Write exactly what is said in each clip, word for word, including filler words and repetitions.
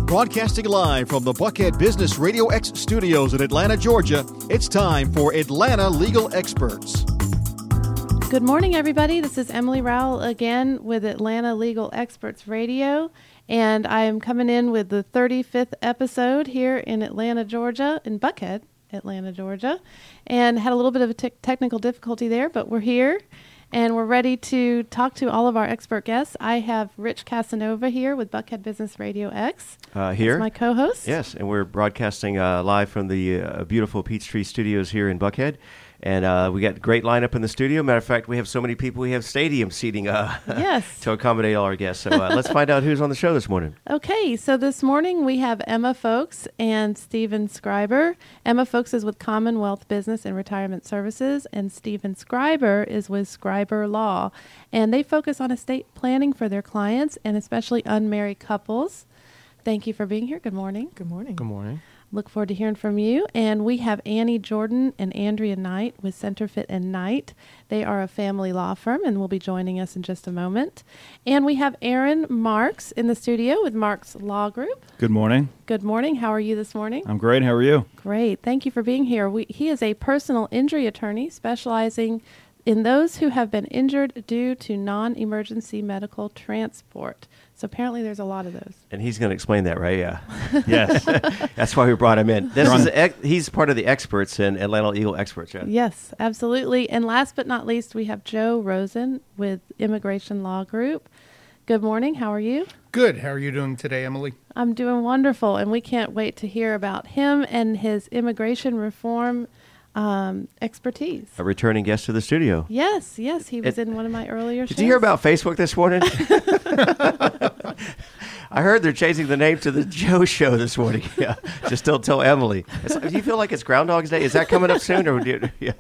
Broadcasting live from the Buckhead Business Radio X studios in Atlanta, Georgia, it's time for Atlanta Legal Experts. Good morning, everybody. This is Emily Rowell again with Atlanta Legal Experts Radio, and I am coming in with the thirty-fifth episode here in Atlanta, Georgia, in Buckhead, Atlanta, Georgia, and had a little bit of a te- technical difficulty there, but we're here. And we're ready to talk to all of our expert guests. I have Rich Casanova here with Buckhead Business Radio X. Uh, here. As my co-host. Yes, and we're broadcasting uh, live from the uh, beautiful Peachtree Studios here in Buckhead. And uh, we got a great lineup in the studio. Matter of fact, we have so many people, we have stadium seating uh, yes. to accommodate all our guests. So uh, let's find out who's on the show this morning. Okay, so this morning we have Emma Folks and Stephen Scriber. Emma Folks is with Commonwealth Business and Retirement Services, and Stephen Scriber is with Scriber Law. And they focus on estate planning for their clients, and especially unmarried couples. Thank you for being here. Good morning. Good morning. Good morning. Look forward to hearing from you. And we have Annie Jordan and Andrea Knight with Centerfit and Knight. They are a family law firm and will be joining us in just a moment. And we have Aaron Marks in the studio with Marks Law Group. Good morning. Good morning. How are you this morning? I'm great. How are you? Great. Thank you for being here. We, he is a personal injury attorney specializing in those who have been injured due to non-emergency medical transport. So apparently there's a lot of those. And he's going to explain that, right? Yeah. Yes. That's why we brought him in. This is ex- he's part of the experts in Atlanta Legal Experts, right? Yes, absolutely. And last but not least, we have Joe Rosen with Immigration Law Group. Good morning. How are you? Good. How are you doing today, Emily? I'm doing wonderful, and we can't wait to hear about him and his immigration reform um, expertise. A returning guest to the studio. Yes, yes. He was It, in one of my earlier did shows. you hear about Facebook this morning? I heard they're changing the name to the Joe Show this morning. Yeah, just don't tell Emily. It's, do you feel like it's Groundhog's Day? Is that coming up soon? Or do you, yeah.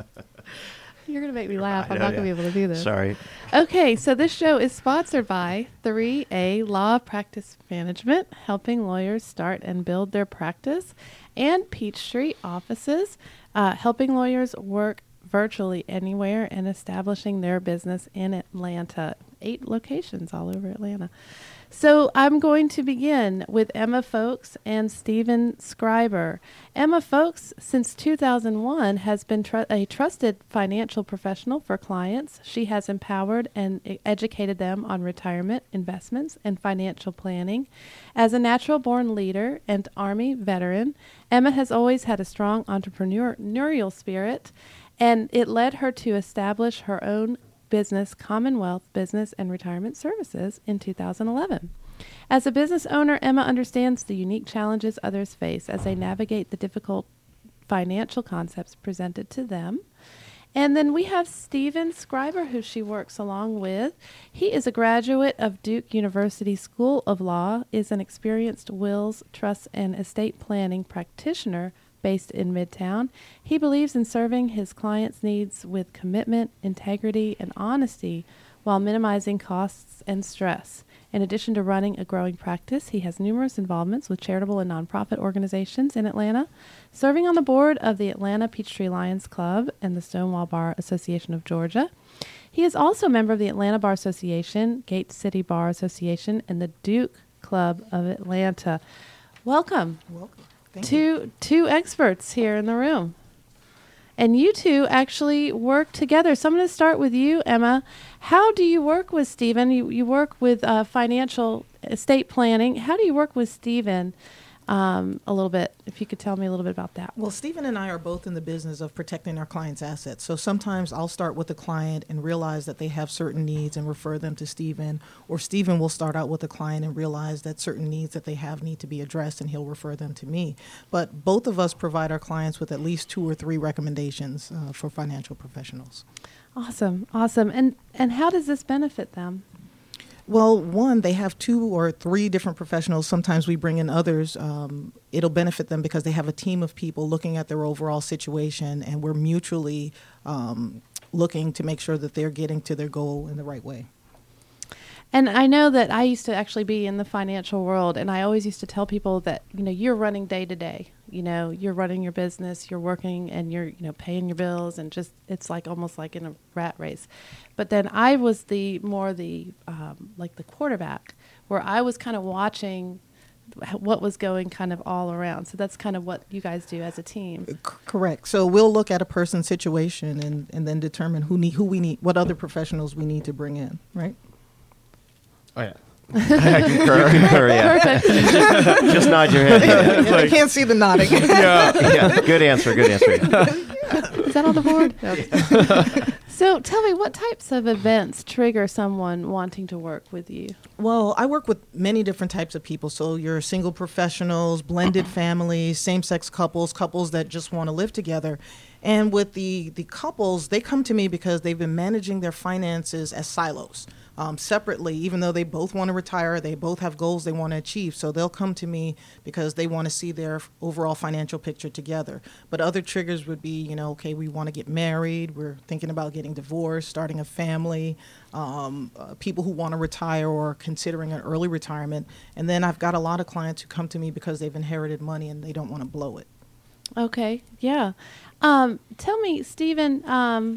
You're going to make me laugh. I I'm know, not going to yeah. be able to do this. Sorry. Okay, so this show is sponsored by three A Law Practice Management, helping lawyers start and build their practice, and Peachtree Offices, uh, helping lawyers work virtually anywhere and establishing their business in Atlanta. Eight locations all over Atlanta. So I'm going to begin with Emma Folks and Stephen Scriber. Emma Folks, since two thousand one, has been tr- a trusted financial professional for clients. She has empowered and e- educated them on retirement, investments, and financial planning. As a natural-born leader and Army veteran, Emma has always had a strong entrepreneurial spirit, and it led her to establish her own business, Commonwealth Business and Retirement Services, in two thousand eleven. As a business owner, Emma understands the unique challenges others face as they navigate the difficult financial concepts presented to them. And then we have Stephen Scriber, who she works along with. He is a graduate of Duke University School of Law, is an experienced wills, trusts, and estate planning practitioner based in Midtown. He believes in serving his clients' needs with commitment, integrity, and honesty while minimizing costs and stress. In addition to running a growing practice, he has numerous involvements with charitable and nonprofit organizations in Atlanta, serving on the board of the Atlanta Peachtree Lions Club and the Stonewall Bar Association of Georgia. He is also a member of the Atlanta Bar Association, Gate City Bar Association, and the Duke Club of Atlanta. Welcome. Welcome. Thank Two you. two experts here in the room. And you two actually work together. So I'm going to start with you, Emma. How do you work with Stephen? You, you work with uh, financial estate planning. How do you work with Stephen um, a little bit? If you could tell me a little bit about that. Well, Stephen and I are both in the business of protecting our clients' assets. So sometimes I'll start with the client and realize that they have certain needs and refer them to Stephen, or Stephen will start out with the client and realize that certain needs that they have need to be addressed, and he'll refer them to me. But both of us provide our clients with at least two or three recommendations uh, for financial professionals. Awesome, awesome. And and how does this benefit them? Well, one, they have two or three different professionals. Sometimes we bring in others. Um, it'll benefit them because they have a team of people looking at their overall situation, and we're mutually um, looking to make sure that they're getting to their goal in the right way. And I know that I used to actually be in the financial world, and I always used to tell people that, you know, you're running day to day. You know, you're running your business, you're working, and you're, you know, paying your bills, and just, it's like almost like in a rat race. But then I was the more the, um, like the quarterback, where I was kind of watching h- what was going kind of all around. So that's kind of what you guys do as a team. C- correct. So we'll look at a person's situation and, and then determine who need who we need, what other professionals we need to bring in, right? Oh, yeah. I concur. concur yeah. Perfect. Just nod your head. Yeah. Yeah, I can't see the nodding. yeah. Good answer. Good answer. Is that on the board? No. So tell me, what types of events trigger someone wanting to work with you? Well, I work with many different types of people. So you're single professionals, blended families, same-sex couples, couples that just want to live together. And with the, the couples, they come to me because they've been managing their finances as silos. Um, separately, even though they both want to retire, they both have goals they want to achieve. So they'll come to me because they want to see their f- overall financial picture together. But other triggers would be, you know, okay, we want to get married. We're thinking about getting divorced, starting a family, um, uh, people who want to retire or considering an early retirement. And then I've got a lot of clients who come to me because they've inherited money and they don't want to blow it. Okay, yeah. Um, tell me, Stephen, um,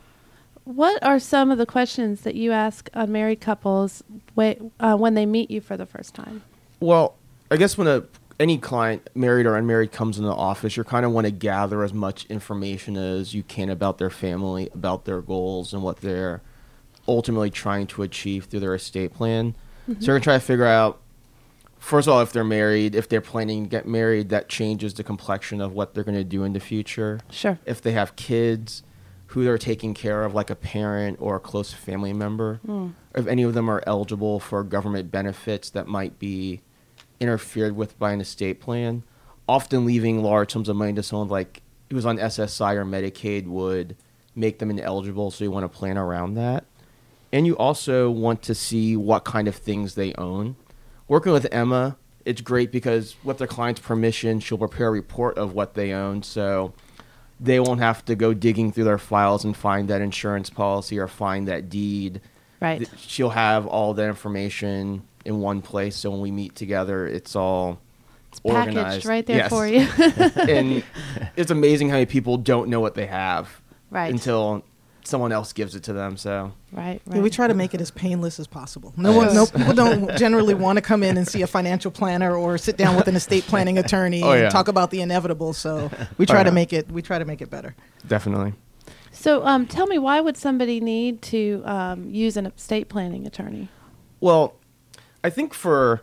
what are some of the questions that you ask unmarried couples wh- uh, when they meet you for the first time? Well, I guess when a any client, married or unmarried, comes in the office, you kind of want to gather as much information as you can about their family, about their goals, and what they're ultimately trying to achieve through their estate plan. Mm-hmm. So you're going to try to figure out, first of all, if they're married, if they're planning to get married, that changes the complexion of what they're going to do in the future. Sure. If they have kids, who they're taking care of, like a parent or a close family member. Mm. If any of them are eligible for government benefits that might be interfered with by an estate plan. Often leaving large sums of money to someone like who's on S S I or Medicaid would make them ineligible, so you want to plan around that. And you also want to see what kind of things they own. Working with Emma, it's great because with their client's permission, she'll prepare a report of what they own, so they won't have to go digging through their files and find that insurance policy or find that deed. Right. She'll have all that information in one place, so when we meet together, it's all it's organized. Packaged right there yes. for you. And it's amazing how many people don't know what they have Right. until someone else gives it to them. So Right, right. Yeah, we try to make it as painless as possible. No one, no people don't generally want to come in and see a financial planner or sit down with an estate planning attorney Oh, and yeah. talk about the inevitable. So we try Oh, to yeah. make it. We try to make it better. definitely. So um, tell me, why would somebody need to um, use an estate planning attorney? Well, I think for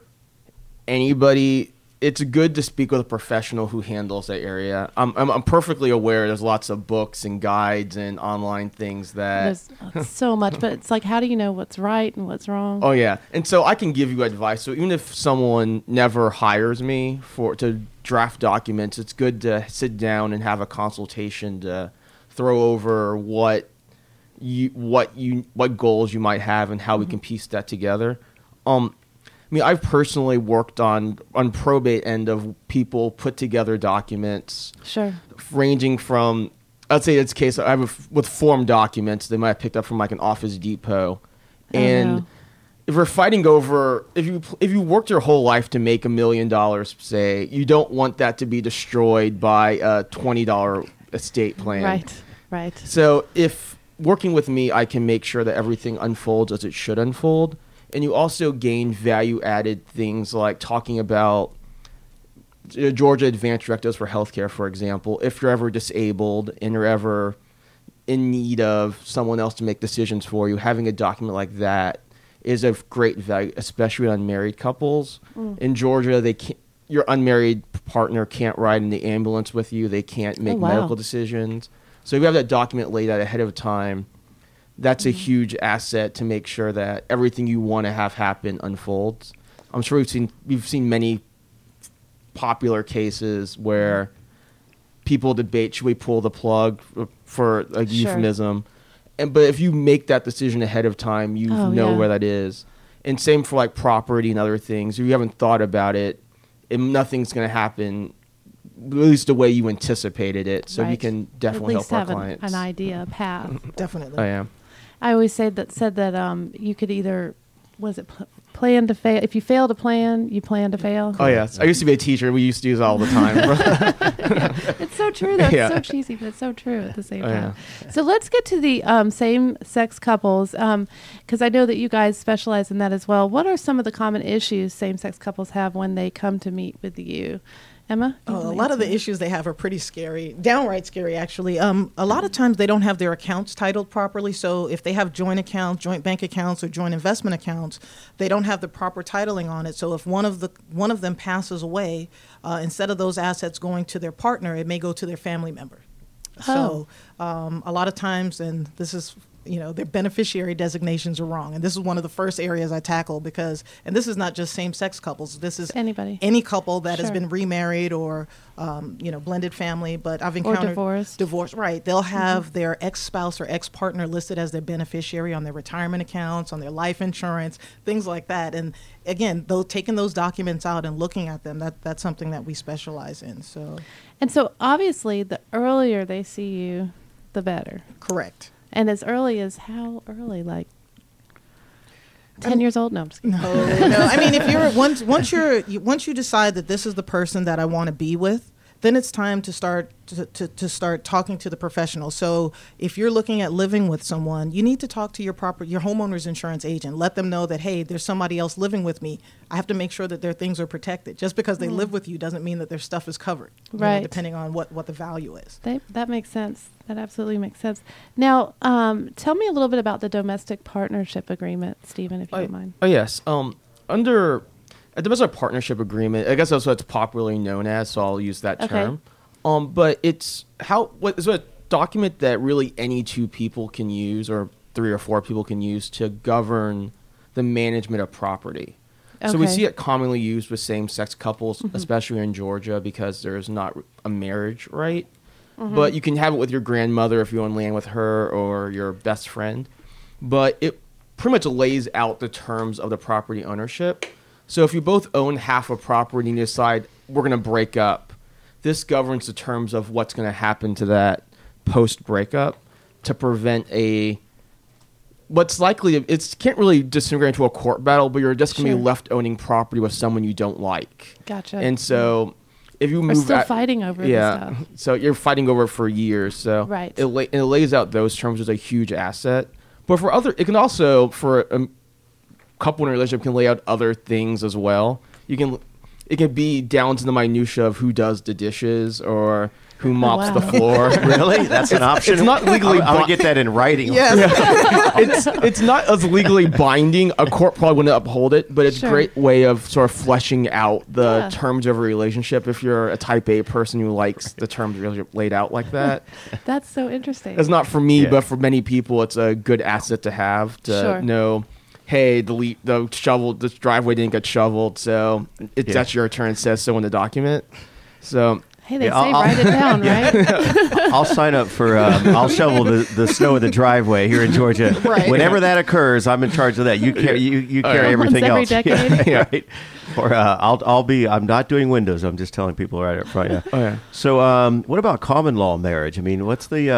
anybody, it's good to speak with a professional who handles that area. I'm, I'm, I'm perfectly aware there's lots of books and guides and online things that... There's uh, so much, but it's like, how do you know what's right and what's wrong? Oh, yeah. And so I can give you advice. So even if someone never hires me for to draft documents, it's good to sit down and have a consultation to throw over what you what you what goals you might have and how we can piece that together. Um, I mean, I've personally worked on on probate end of people put together documents Sure. ranging from, I'd say it's case I have a f with form documents they might have picked up from like an Office Depot, Oh, and no. if we're fighting over, if you if you worked your whole life to make a million dollars, say, you don't want that to be destroyed by a twenty dollar estate plan. Right, right. So if working with me, I can make sure that everything unfolds as it should unfold. And you also gain value-added things like talking about uh, Georgia Advanced Directives for Healthcare, for example. If you're ever disabled and you're ever in need of someone else to make decisions for you, having a document like that is of great value, especially on married couples. Mm. In Georgia, they can't, your unmarried partner can't ride in the ambulance with you. They can't make Oh, wow. medical decisions. So if you have that document laid out ahead of time, that's a huge asset to make sure that everything you want to have happen unfolds. I'm sure we've seen we've seen many popular cases where people debate, should we pull the plug for a Sure. euphemism? And but if you make that decision ahead of time, you Oh, know yeah. where that is. And same for like property and other things. If you haven't thought about it, and nothing's going to happen at least the way you anticipated it. So we Right. can definitely At least help our have an, clients. an idea, a path. Definitely. I am. I always said that said that um, you could either was it p- plan to fail. If you fail to plan, you plan to fail. Oh yes, I used to be a teacher. We used to use it all the time. Yeah. It's so true. That's Yeah. so cheesy, but it's so true at the same Oh, time. So let's get to the um, same-sex couples, because I know that you guys specialize in that as well. What are some of the common issues same-sex couples have when they come to meet with you? Emma? you Oh, a wanna lot of answer the that? issues they have are pretty scary, downright scary, actually. Um, a lot of times they don't have their accounts titled properly. So if they have joint accounts, joint bank accounts, or joint investment accounts, they don't have the proper titling on it. So if one of the one of them passes away, uh, instead of those assets going to their partner, it may go to their family member. So um, a lot of times, and this is, you know, their beneficiary designations are wrong. And this is one of the first areas I tackle because, and this is not just same-sex couples. This is Anybody. any couple that has Sure. been remarried or, um, you know, blended family. But I've Or encountered divorced. Divorce, right? They'll have their ex-spouse or ex-partner listed as their beneficiary on their retirement accounts, on their life insurance, things like that. And again, though taking those documents out and looking at them, that that's something that we specialize in. So, And so obviously, the earlier they see you, the better. correct. And as early as how early? Like ten years old? No, I'm just kidding. No, no. I mean, if you're once once you're you, once you decide that this is the person that I want to be with, then it's time to start to, to, to start talking to the professional. So if you're looking at living with someone, you need to talk to your proper your homeowner's insurance agent. Let them know that, hey, there's somebody else living with me. I have to make sure that their things are protected. Just because they live with you doesn't mean that their stuff is covered. you know, Right. depending on what, what the value is. They, that makes sense. That absolutely makes sense. Now, um, tell me a little bit about the domestic partnership agreement, Stephen, if you Oh, don't mind. oh yes. Um, under a domestic partnership agreement, I guess that's what it's popularly known as. So I'll use that Okay. term. Um, but it's how what is a document that really any two people can use, or three or four people can use to govern the management of property. So we Okay. see it commonly used with same-sex couples, especially in Georgia, because there's not a marriage right. But you can have it with your grandmother if you own land with her, or your best friend. But it pretty much lays out the terms of the property ownership. So if you both own half a property and you decide we're going to break up, this governs the terms of what's going to happen to that post-breakup to prevent a what's likely it's can't really disintegrate into a court battle, but you're just going to Sure. be left owning property with someone you don't like. Gotcha. And so if you We're move still out- fighting over yeah, this stuff. so you're fighting over it for years. So Right. it, la- it lays out those terms as a huge asset. But for other, it can also for a couple in a relationship can lay out other things as well. You can, it can be down to the minutia of who does the dishes or who mops wow. the floor. Really? That's an option? it's not legally I'm, I'm going bi- to get that in writing. it's it's not as legally binding. A court probably wouldn't uphold it, but it's Sure. a great way of sort of fleshing out the Yeah. terms of a relationship. If you're a type A person who likes the terms really laid out like that, That's so interesting. it's not for me, Yeah. but for many people, it's a good asset to have to Sure. know. Hey, the le- the shovel, the driveway didn't get shoveled, so it's Yeah. that's your turn. It says so in the document. So Hey, they Yeah, say I'll- I'll- write it down, right? I'll sign up for. Um, I'll shovel the, the snow in the driveway here in Georgia. Right. Whenever that occurs, I'm in charge of that. You carry you, you carry Once everything every else. decade. Yeah, right. Or uh, I'll I'll be. I'm not doing windows. I'm just telling people right up front. Yeah. Oh, yeah. So um, what about common law marriage? I mean, what's the?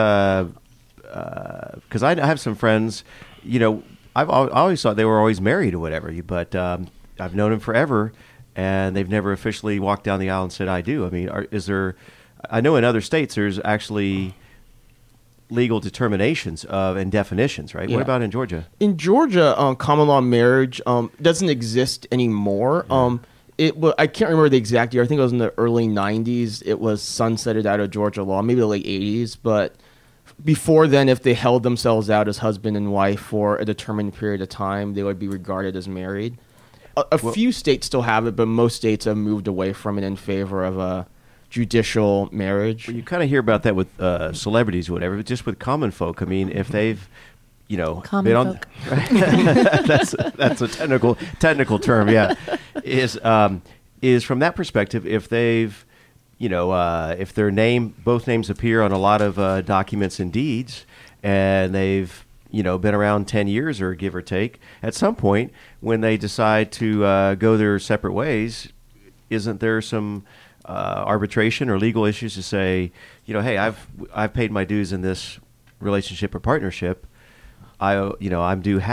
Because I I have some friends. You know, I've al- I always thought they were always married or whatever. You but um, I've known them forever, and they've never officially walked down the aisle and said I do. I mean, are, is there? I know in other states there's actually legal determinations of and definitions, right? Yeah. What about in Georgia? in Georgia, um, common law marriage um, doesn't exist anymore. Um, it wa- I can't remember the exact year. I think it was in the early nineties. It was sunsetted out of Georgia law, maybe the late eighties. But before then, if they held themselves out as husband and wife for a determined period of time, they would be regarded as married. A, a few states still have it, but most states have moved away from it in favor of a judicial marriage. Well, you kind of hear about that with uh, celebrities, or whatever. But just with common folk, I mean, if they've, you know, Common been on, folk. that's that's a technical technical term. Yeah, is um, is from that perspective, if they've, you know, uh, if their name, both names appear on a lot of uh, documents and deeds, and they've, you know, been around ten years or give or take, at some point when they decide to uh, go their separate ways, isn't there some uh, arbitration or legal issues to say, you know, hey, I've I've paid my dues in this relationship or partnership, I you know I'm due half.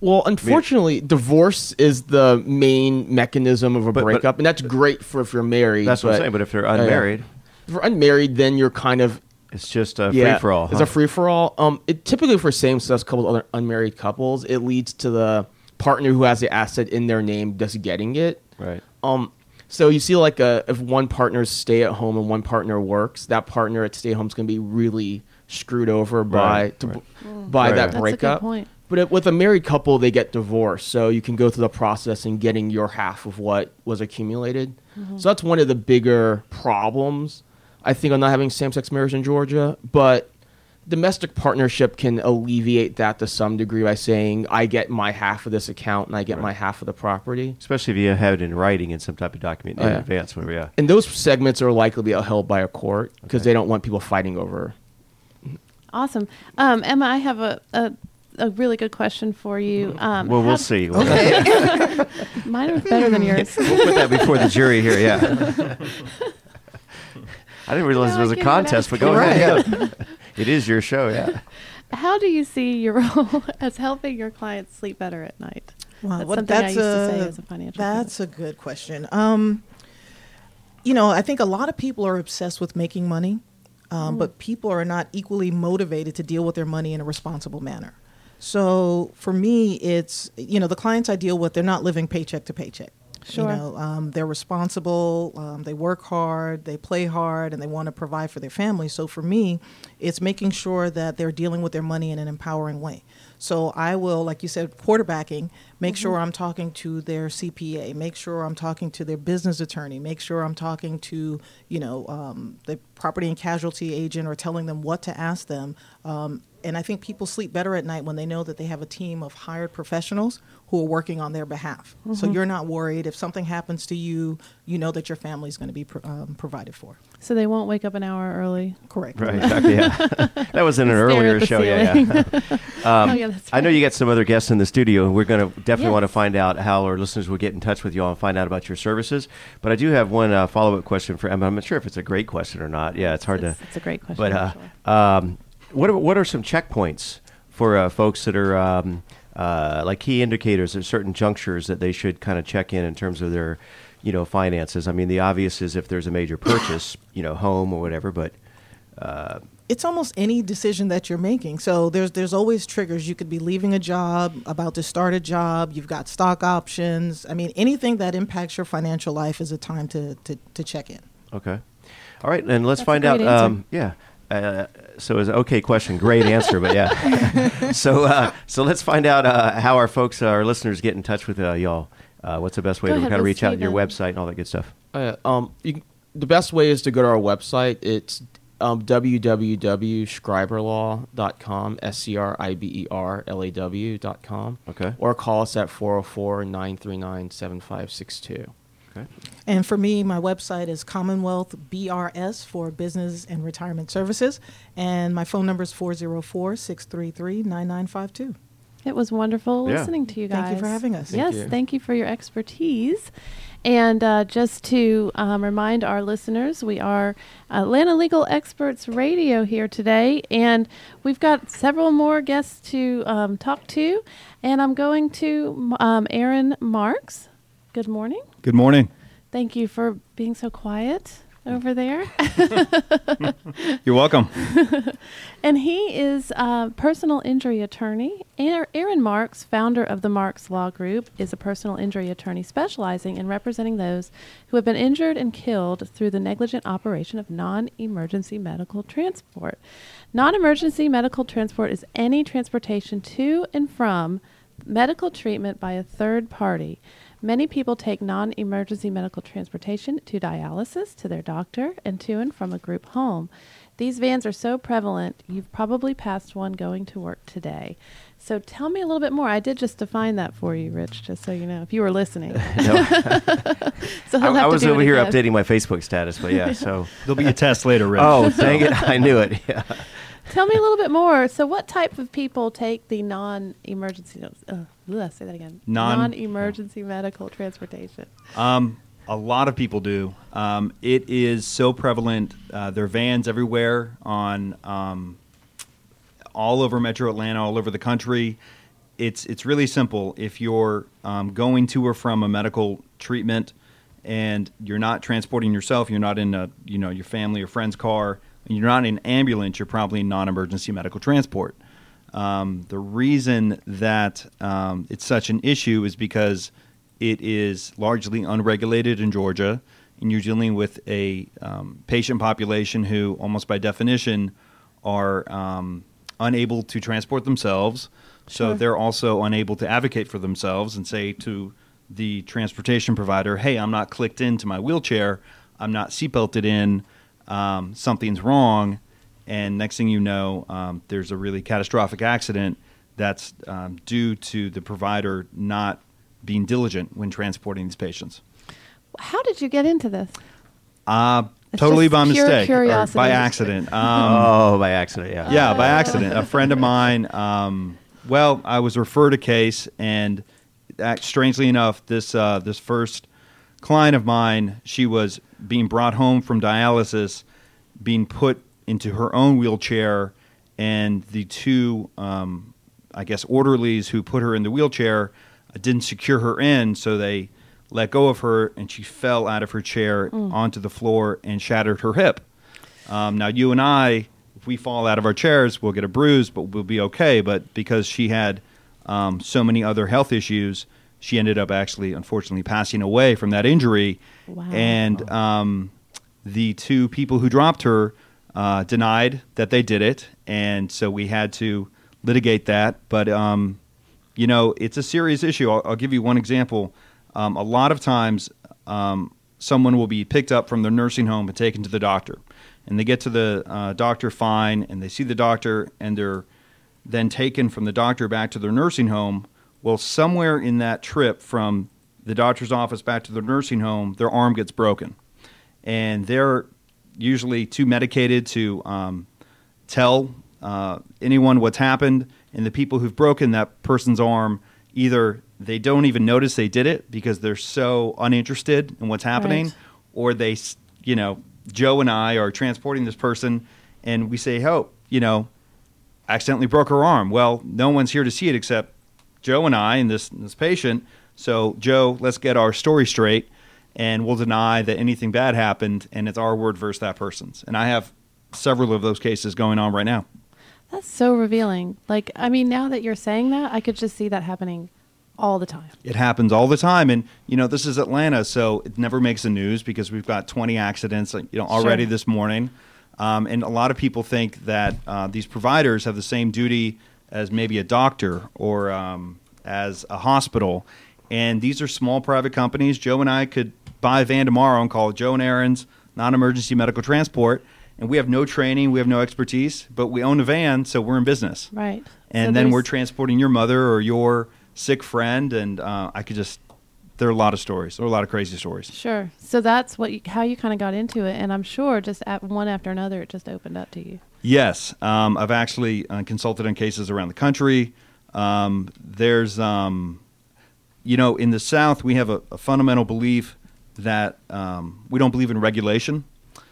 Well, unfortunately, divorce is the main mechanism of a But- but- breakup, and that's great for if you're married. That's what I'm but- saying. But if they're Oh, yeah. unmarried, If you're unmarried, then you're kind of it's just a yeah, free for all. It's a free for all. Um, it typically for same-sex couples, other unmarried couples, it leads to the partner who has the asset in their name just getting it. Right. Um, so you see, like, a, if one partner stay at home and one partner works, that partner at stay at home is going to be really screwed over by Right, to, right. by Right. that That's a good breakup. point. But it, with a married couple, they get divorced, so you can go through the process and getting your half of what was accumulated. So that's one of the bigger problems, I think, on not having same-sex marriage in Georgia. But domestic partnership can alleviate that to some degree by saying, I get my half of this account and I get my half of the property. Especially if you have it in writing in some type of document in Oh, yeah. advance. Whatever, yeah. And those segments are likely to be upheld by a court because they don't want people fighting over. Awesome. Um, Emma, I have a, a, a really good question for you. Um, Well, how- we'll see. We'll, Mine was better than yours. we'll put that before the jury here. Yeah. I didn't realize No, it was I a can't contest, but go Right. ahead. Yeah. It is your show. Yeah. How do you see your role as helping your clients sleep better at night? Wow, That's well, something I that's used to say a- as a financial That's a good question. Um, you know, I think a lot of people are obsessed with making money, um, but people are not equally motivated to deal with their money in a responsible manner. So for me, it's, you know, the clients I deal with, they're not living paycheck to paycheck. Sure. You know, um, they're responsible, um, they work hard, they play hard, and they want to provide for their family. So for me, it's making sure that they're dealing with their money in an empowering way. So I will, like you said, quarterbacking, make sure I'm talking to their C P A, make sure I'm talking to their business attorney, make sure I'm talking to, you know, um, the property and casualty agent, or telling them what to ask them. Um, and I think people sleep better at night when they know that they have a team of hired professionals who are working on their behalf. So you're not worried. If something happens to you, you know that your family is going to be pro- um, provided for. So they won't wake up an hour early. Correct. Right. Exactly. Yeah. That was in an Stare at earlier the show. Yeah. ceiling. yeah. Um, Oh, yeah, that's I know right. you got some other guests in the studio, and we're going to definitely Yes. want to find out how our listeners will get in touch with you all and find out about your services. But I do have one uh, follow-up question for Emma. I'm not sure if it's a great question or not. Yeah, it's hard It's, to. it's a great question. But uh, actually. um, what are, what are some checkpoints for uh, folks that are um, uh, like key indicators at certain junctures that they should kind of check in in terms of their, you know, finances? I mean, the obvious is if there's a major purchase, you know, home or whatever. But uh, It's almost any decision that you're making. So there's there's always triggers. You could be leaving a job, about to start a job. You've got stock options. I mean, anything that impacts your financial life is a time to to, to check in. okay, all right, and let's That's a find out. great answer. Um, yeah. Uh, so it's an okay question, great answer, but yeah. so uh, so let's find out uh, how our folks, our listeners, get in touch with uh, y'all. Uh, what's the best way Go to ahead kind of with reach out? Your Steven. website and all that good stuff. Oh, yeah. Um, you, can- the best way is to go to our website. It's um, w w w dot schreiber law dot com, S C R I B E R L A W dot com. Okay. Or call us at four oh four, nine three nine, seven five six two. Okay. And for me, my website is Commonwealth B R S for Business and Retirement Services, and my phone number is four oh four, six three three, nine nine five two. It was wonderful Yeah. listening to you guys. Thank you for having us. Yes, Thank you. thank you for your expertise. And uh, just to um, remind our listeners, we are Atlanta Legal Experts Radio here today, and we've got several more guests to um, talk to. And I'm going to um, Aaron Marks. Good morning. Good morning. Thank you for being so quiet over there. You're welcome. And he is a personal injury attorney. Aaron Aaron Marks, founder of the Marks Law Group, is a personal injury attorney specializing in representing those who have been injured and killed through the negligent operation of non-emergency medical transport. Non-emergency medical transport is any transportation to and from medical treatment by a third party. Many people take non-emergency medical transportation to dialysis, to their doctor, and to and from a group home. These vans are so prevalent, you've probably passed one going to work today. So tell me a little bit more. I did just define that for you, Rich, just so you know, if you were listening. No, So he'll I, I have to was do over it here again. updating my Facebook status, but yeah. So There'll be a test later, Rich. oh, dang it! I knew it. Yeah. Tell me a little bit more. So what type of people take the non-emergency, uh, ugh, say that again, Non- non-emergency medical transportation? Um, a lot of people do. Um, it is so prevalent. Uh, there are vans everywhere on um, all over Metro Atlanta, all over the country. it's it's really simple. If you're um, going to or from a medical treatment and you're not transporting yourself, you're not in a, you know, your family or friend's car, and you're not in an ambulance, you're probably in non-emergency medical transport. Um, the reason that um, it's such an issue is because it is largely unregulated in Georgia, and you're dealing with a um, patient population who, almost by definition, are um, unable to transport themselves. So Sure. they're also unable to advocate for themselves and say to the transportation provider, hey, I'm not clicked into my wheelchair, I'm not seatbelted in, um, something's wrong. And next thing you know, um, there's a really catastrophic accident that's um, due to the provider not being diligent when transporting these patients. How did you get into this? Uh, It's totally just by pure mistake or curiosity. by accident. Um, oh, by accident, yeah. Yeah, by accident. A friend of mine, um, well, I was referred a case, and that, strangely enough, this uh, this first client of mine, she was being brought home from dialysis, being put into her own wheelchair, and the two, um, I guess, orderlies who put her in the wheelchair uh, didn't secure her in, so they let go of her, and she fell out of her chair Mm. onto the floor and shattered her hip. Um, now, you and I, if we fall out of our chairs, we'll get a bruise, but we'll be okay. But because she had um, so many other health issues, she ended up actually, unfortunately, passing away from that injury. Wow. And um, the two people who dropped her uh, denied that they did it, and so we had to litigate that. But, um, you know, it's a serious issue. I'll, I'll give you one example. Um, a lot of times, um, someone will be picked up from their nursing home and taken to the doctor. And they get to the uh, doctor fine, and they see the doctor, and they're then taken from the doctor back to their nursing home. Well, somewhere in that trip from the doctor's office back to their nursing home, their arm gets broken. And they're usually too medicated to um, tell uh, anyone what's happened. And the people who've broken that person's arm, either they don't even notice they did it because they're so uninterested in what's happening, Right. or they, you know, Joe and I are transporting this person, and we say, oh, you know, accidentally broke her arm. Well, no one's here to see it except Joe and I and this this patient. So, Joe, let's get our story straight, and we'll deny that anything bad happened, and it's our word versus that person's. And I have several of those cases going on right now. That's so revealing. Like, I mean, now that you're saying that, I could just see that happening all the time. It happens all the time, and you know this is Atlanta, so it never makes the news because we've got twenty accidents, you know, already Sure. this morning, um, and a lot of people think that uh, these providers have the same duty as maybe a doctor or um, as a hospital, and these are small private companies. Joe and I could buy a van tomorrow and call it Joe and Aaron's Non-Emergency Medical Transport, and we have no training, we have no expertise, but we own a van, so we're in business, Right. and So then we're there's- transporting your mother or your sick friend, and uh, I could just, there are a lot of stories. There are a lot of crazy stories. Sure. So that's what you, how you kind of got into it, and I'm sure just at one after another, it just opened up to you. Yes. Um, I've actually uh, consulted on cases around the country. Um, there's, um, you know, in the South, we have a, a fundamental belief that um, we don't believe in regulation.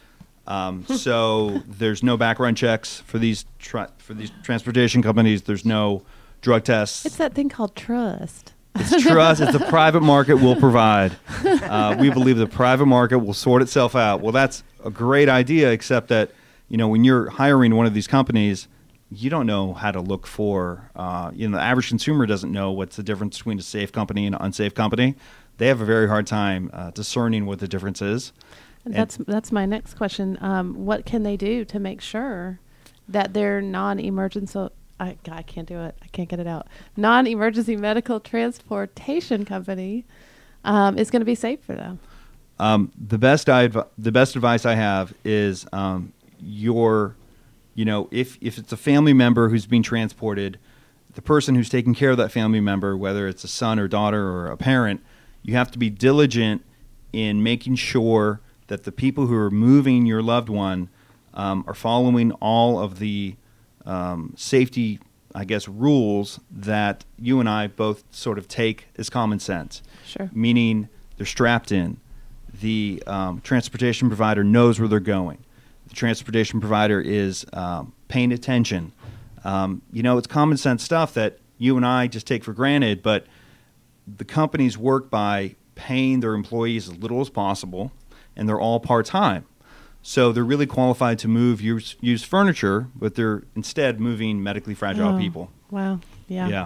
Um, so there's no background checks for these tra- for these transportation companies. There's no drug tests. It's that thing called trust. It's trust. It's the private market will provide. Uh, we believe the private market will sort itself out. Well, that's a great idea, except that, you know, when you're hiring one of these companies, you don't know how to look for, uh, you know, the average consumer doesn't know what's the difference between a safe company and an unsafe company. They have a very hard time uh, discerning what the difference is. And And- that's that's my next question. Um, what can they do to make sure that their non-emergency I, I can't do it. I can't get it out. Non-emergency medical transportation company um, is going to be safe for them? Um, the best I adv- the best advice I have is um, your, you know, if if it's a family member who's being transported, the person who's taking care of that family member, whether it's a son or daughter or a parent, you have to be diligent in making sure that the people who are moving your loved one um, are following all of the um, safety, I guess, rules that you and I both sort of take as common sense. Sure. Meaning they're strapped in. The um, transportation provider knows where they're going. The transportation provider is um, paying attention. Um, you know, it's common sense stuff that you and I just take for granted, but the companies work by paying their employees as little as possible, and they're all part-time. So they're really qualified to move used, used furniture, but they're instead moving medically fragile Oh, people. Wow. Yeah. Yeah.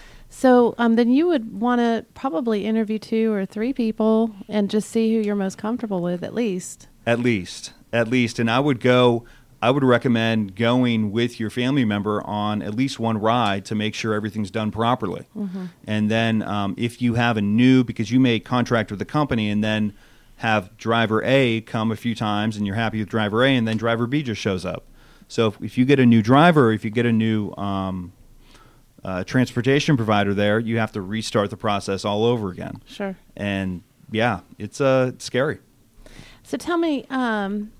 So um, then you would want to probably interview two or three people and just see who you're most comfortable with, at least. At least. At least. And I would go, I would recommend going with your family member on at least one ride to make sure everything's done properly. Mm-hmm. And then um, if you have a new, because you may contract with the company and then have driver A come a few times and you're happy with driver A, and then driver B just shows up. So if, if you get a new driver, if you get a new um, uh, transportation provider there, you have to restart the process all over again. Sure. And yeah, it's uh, it's scary. So tell me, um,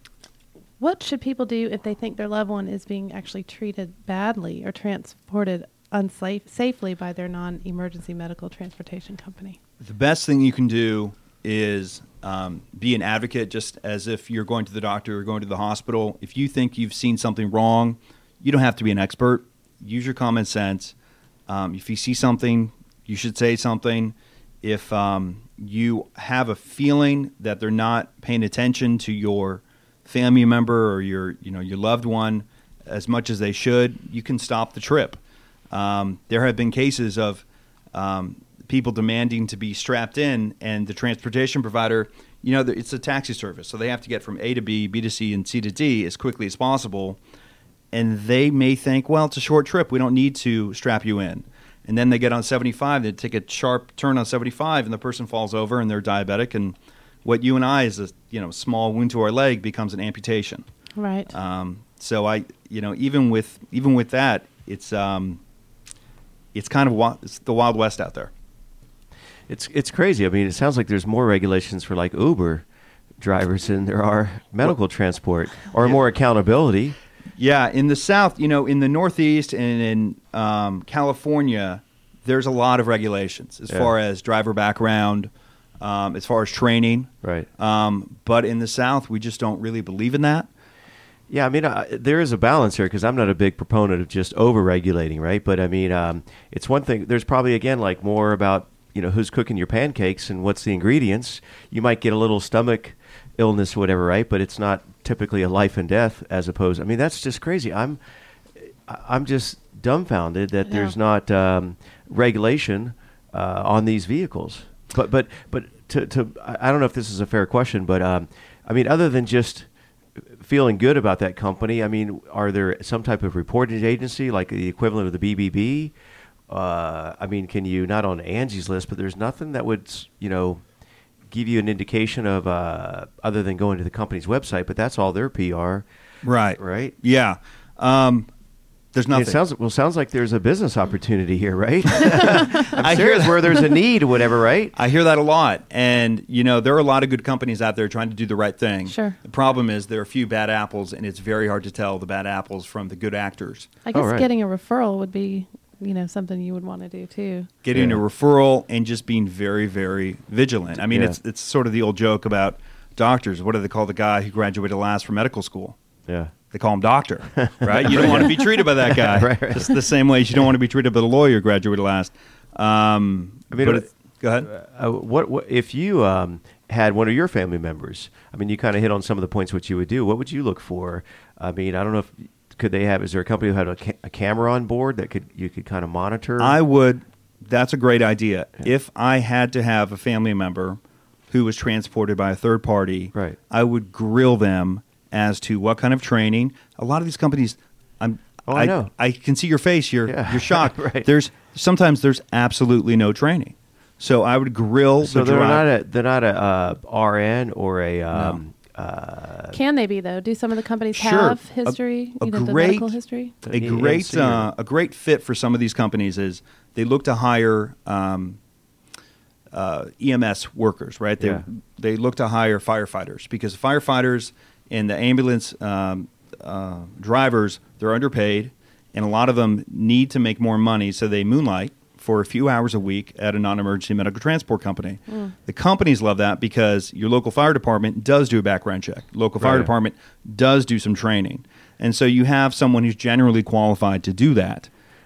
what should people do if they think their loved one is being actually treated badly or transported unsafe safely by their non-emergency medical transportation company? The best thing you can do is um, be an advocate, just as if you're going to the doctor or going to the hospital. If you think you've seen something wrong, you don't have to be an expert. Use your common sense. Um, if you see something, you should say something. If um, you have a feeling that they're not paying attention to your family member or your, you know, your loved one as much as they should, you can stop the trip. Um, there have been cases of um, people demanding to be strapped in, and the transportation provider, you know, it's a taxi service, so they have to get from A to B, B to C, and C to D as quickly as possible. And they may think, well, it's a short trip, we don't need to strap you in. And then they get on seventy-five, they take a sharp turn on seventy-five, and the person falls over, and they're diabetic, and what you and I is a you know small wound to our leg becomes an amputation. Right. Um, so I, you know, even with even with that, it's um, it's kind of wa- it's the Wild West out there. It's it's crazy. I mean, it sounds like there's more regulations for like Uber drivers than there are medical transport, or Yeah. more accountability. Yeah, in the South, you know, in the Northeast and in um, California, there's a lot of regulations as Yeah. far as driver background, um, as far as training. Right. Um, but in the South, we just don't really believe in that. Yeah, I mean, uh, there is a balance here, because I'm not a big proponent of just over-regulating, right? But I mean, um, it's one thing. There's probably, again, like more about, you know, who's cooking your pancakes and what's the ingredients. You might get a little stomach illness or whatever, right? But it's not typically a life and death, as opposed. I mean, that's just crazy. I'm, I'm just dumbfounded that Yeah. there's not um, regulation uh, on these vehicles. But but but to to I I don't know if this is a fair question, but um, I mean, other than just feeling good about that company, I mean, are there some type of reporting agency, like the equivalent of the B B B? Uh, I mean, can you, not on Angie's List, but there's nothing that would, you know, give you an indication of, uh, other than going to the company's website, but that's all their P R, Right. right? Yeah. Um, there's I mean, nothing. it sounds well. Sounds like there's a business opportunity here, right? I'm serious. Where there's a need, whatever, right? I hear that a lot. And, you know, there are a lot of good companies out there trying to do the right thing. Sure. The problem is there are a few bad apples, and it's very hard to tell the bad apples from the good actors. I guess Oh, right. getting a referral would be, you know, something you would want to do too. Getting Yeah. a referral and just being very, very vigilant. I mean, Yeah. it's it's sort of the old joke about doctors. What do they call the guy who graduated last from medical school? Yeah. They call him doctor, right? You don't want to be treated by that guy. Right, right. Just the same way as you don't want to be treated by the lawyer who graduated last. Um, I mean, but uh, it's- go ahead. Uh, what, what if you um, had one of your family members? I mean, you kind of hit on some of the points what you would do. What would you look for? I mean, I don't know if could they have? Is there a company who had a, ca- a camera on board that could you could kind of monitor? I would. That's a great idea. If I had to have a family member who was transported by a third party, Right. I would grill them as to what kind of training. A lot of these companies, I'm. Oh, I know. I can see your face. You're Yeah. you're shocked. Right. There's sometimes there's absolutely no training. So I would grill so the they're driver. not a they're not a uh, R N or a um, uh, Can they be though? Do some of the companies Sure. have A- history? a you know, the great- medical history. a E M great C or- uh, a great fit for some of these companies is they look to hire um, uh, E M S workers, right? They Yeah. they look to hire firefighters because firefighters and the ambulance um, uh, drivers, they're underpaid, and a lot of them need to make more money, so they moonlight for a few hours a week at a non-emergency medical transport company. The companies love that because your local fire department does do a background check. Local fire Right. department does do some training. And so you have someone who's generally qualified to do that.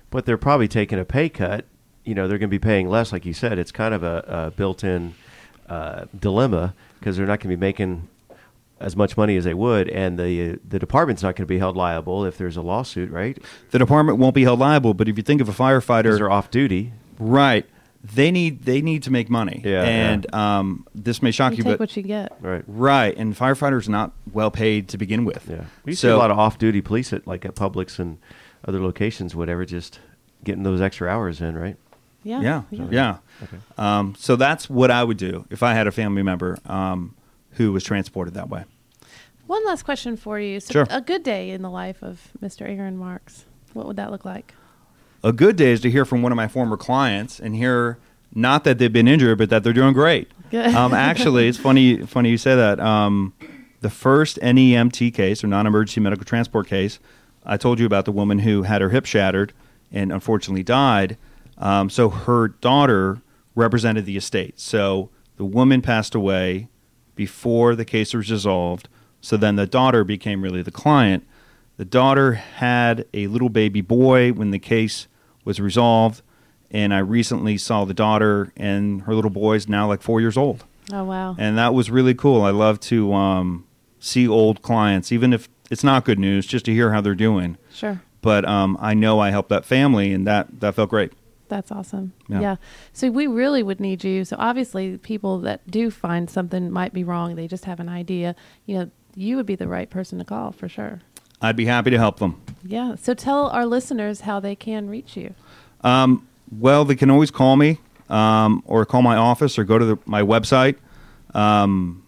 but they're probably taking a pay cut. You know, they're going to be paying less, like you said. It's kind of a, a built-in uh, dilemma because they're not going to be making as much money as they would, and the the department's not going to be held liable if there's a lawsuit, right? The department won't be held liable, but if you think of a firefighter, Because they're off duty. right? They need they need to make money, Yeah, and Um, this may shock You you, take but what you get. Right. right, and firefighters are not well paid to begin with. Yeah. We used so to see a lot of off-duty police at like at Publix and other locations, whatever, just getting those extra hours in, right? Yeah. yeah, yeah. Okay. Um, so that's what I would do if I had a family member um, who was transported that way. One last question for you. So Sure. A good day in the life of Mister Aaron Marks. What would that look like? A good day is to hear from one of my former clients and hear not that they've been injured, but that they're doing great. Good. Um, actually, it's funny funny you say that. Um, the first N E M T case, or non-emergency medical transport case, I told you about the woman who had her hip shattered and unfortunately died. Um, so her daughter represented the estate. So the woman passed away before the case was resolved. So then the daughter became really the client. The daughter had a little baby boy when the case was resolved, and I recently saw the daughter, and her little boy is now like four years old. Oh, wow. And that was really cool. I love to um, see old clients, even if it's not good news, just to hear how they're doing. Sure. But um, I know I helped that family, and that, that felt great. That's awesome. Yeah. Yeah. So we really would need you. So obviously people that do find something might be wrong, they just have an idea, you know, you would be the right person to call for sure. I'd be happy to help them. Yeah. So tell our listeners how they can reach you. Um, well, they can always call me um, or call my office or go to the, my website. Um,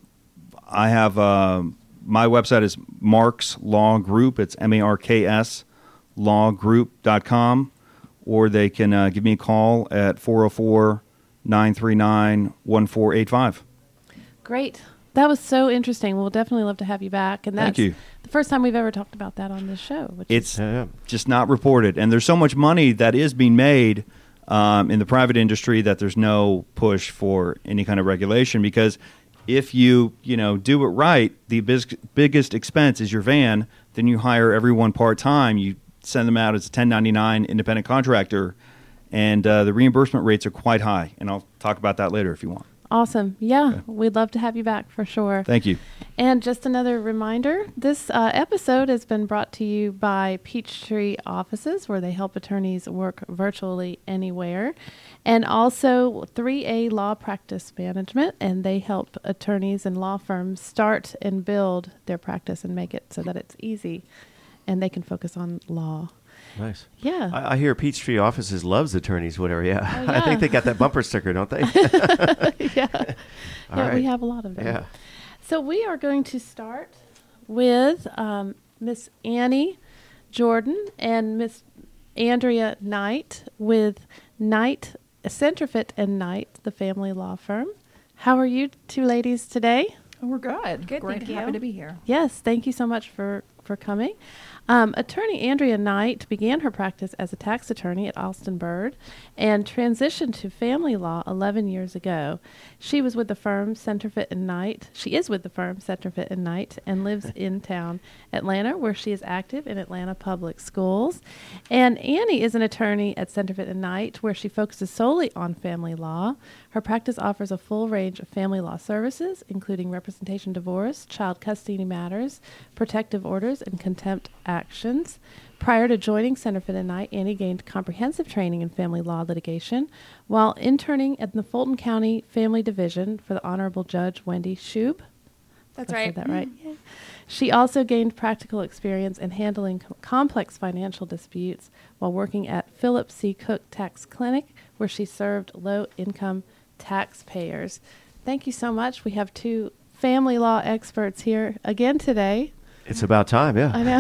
I have uh, my website is Marks Law Group. It's M A R K S law group dot com. Or they can uh, give me a call at four oh four, nine three nine, one four eight five. Great. That was so interesting. We'll definitely love to have you back. And Thank that's you. the first time we've ever talked about that on this show. Which It's is, Yeah, yeah. just not reported. And there's so much money that is being made um, in the private industry that there's no push for any kind of regulation, because if you, you know, do it right, the bis- biggest expense is your van. Then you hire everyone part-time. You send them out as a ten ninety-nine independent contractor, and uh, the reimbursement rates are quite high. And I'll talk about that later if you want. awesome. Yeah, Okay. we'd love to have you back for sure. Thank you. And just another reminder, this uh, episode has been brought to you by Peachtree Offices, where they help attorneys work virtually anywhere. And also three A Law Practice Management, and they help attorneys and law firms start and build their practice and make it so that it's easy and they can focus on law. Nice. Yeah. I, I hear Peachtree Offices loves attorneys, whatever. Yeah. Oh, I yeah. think they got that bumper sticker, don't they? yeah. All yeah, we right. have a lot of them. Yeah. So we are going to start with um, Miss Annie Jordan and Miss Andrea Knight with Knight, Centrifit and Knight, the family law firm. How are you two ladies today? Oh, we're good. Good, Great. thank you. Happy to be here. Yes, thank you so much for, for coming. Um, attorney Andrea Knight began her practice as a tax attorney at Alston Bird and transitioned to family law eleven years ago. She was with the firm Centrifit and Knight. She is with the firm Centrifit and Knight and lives in town Atlanta, where she is active in Atlanta Public Schools. And Annie is an attorney at Centrifit and Knight, where she focuses solely on family law. Her practice offers a full range of family law services, including representation, divorce, child custody matters, protective orders, and contempt actions. Prior to joining Centrifit and Knight, Annie gained comprehensive training in family law litigation while interning at the Fulton County Family Division for the Honorable Judge Wendy Shube. That's I right. said that right. Yay. She also gained practical experience in handling co- complex financial disputes while working at Philip C. Cook Tax Clinic, where she served low-income taxpayers. Thank you so much. We have two family law experts here again today. It's about time, yeah. I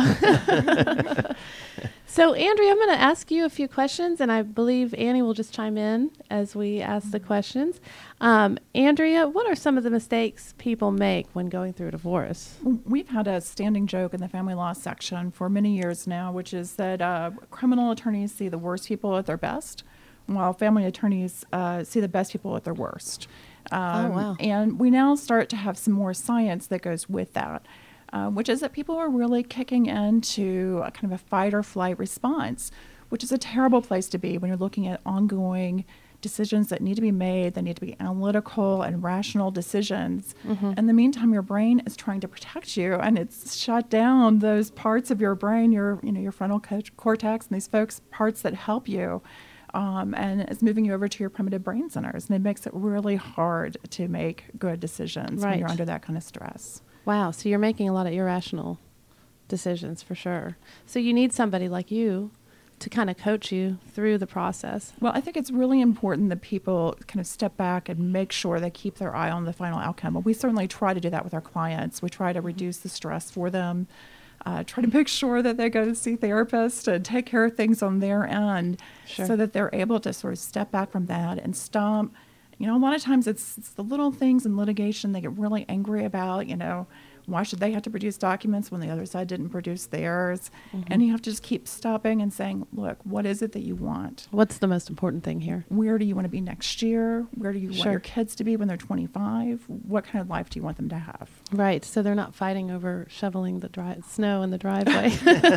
know. So, Andrea, I'm going to ask you a few questions, and I believe Annie will just chime in as we ask the questions. Um, Andrea, what are some of the mistakes people make when going through a divorce? We've had a standing joke in the family law section for many years now, which is that uh, criminal attorneys see the worst people at their best, while family attorneys uh, see the best people at their worst. Um, wow. And we now start to have some more science that goes with that. Uh, which is that people are really kicking into a kind of a fight or flight response which is a terrible place to be when you're looking at ongoing decisions that need to be made, that need to be analytical and rational decisions. Mm-hmm. In the meantime, your brain is trying to protect you, and it's shut down those parts of your brain, your you know your frontal co- cortex, and these folks parts that help you, um, and it's moving you over to your primitive brain centers, and it makes it really hard to make good decisions when Right. you're under that kind of stress. Wow. So you're making a lot of irrational decisions for sure. So you need somebody like you to kind of coach you through the process. Well, I think it's really important that people kind of step back and make sure they keep their eye on the final outcome. Well, we certainly try to do that with our clients. We try to reduce the stress for them, uh, try to make sure that they go to see therapists and take care of things on their end Sure. so that they're able to sort of step back from that and stop. You know, a lot of times it's, it's the little things in litigation they get really angry about, you know, why should they have to produce documents when the other side didn't produce theirs? Mm-hmm. And you have to just keep stopping and saying, look, what is it that you want? What's the most important thing here? Where do you want to be next year? Where do you Sure. want your kids to be when they're twenty-five? What kind of life do you want them to have? Right. So they're not fighting over shoveling the dri- snow in the driveway.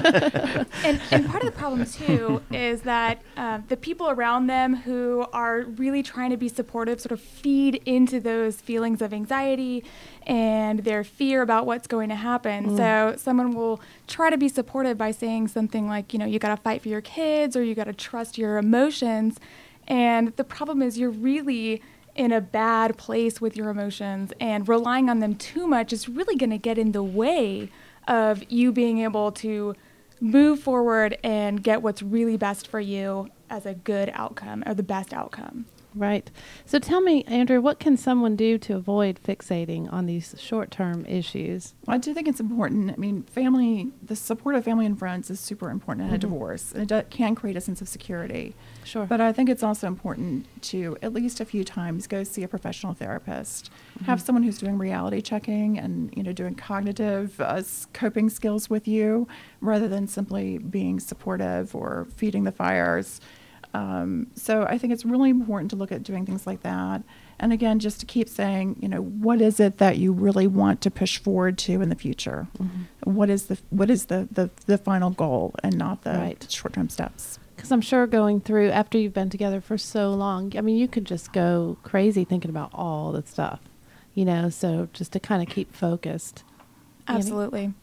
and, and part of the problem too is that uh, the people around them who are really trying to be supportive sort of feed into those feelings of anxiety and their fear about what's going to happen. Mm. So someone will try to be supportive by saying something like, you know, you got to fight for your kids, or you got to trust your emotions. And the problem is you're really in a bad place with your emotions, and relying on them too much is really going to get in the way of you being able to move forward and get what's really best for you as a good outcome, or the best outcome. Right. So tell me, Andrew, what can someone do to avoid fixating on these short-term issues? I do think it's important. I mean, family, the support of family and friends is super important in a Mhm. divorce. And it do, can create a sense of security. Sure. But I think it's also important to, at least a few times, go see a professional therapist. Have Mhm. someone who's doing reality checking and, you know, doing cognitive uh, s- coping skills with you, rather than simply being supportive or feeding the fires. Um, so I think it's really important to look at doing things like that. And again, just to keep saying, you know, what is it that you really want to push forward to in the future? Mhm. What is the what is the, the, the final goal, and not the Right. short-term steps? Because I'm sure going through, after you've been together for so long, I mean, you could just go crazy thinking about all the stuff, you know, so just to kind of keep focused. Annie? Absolutely.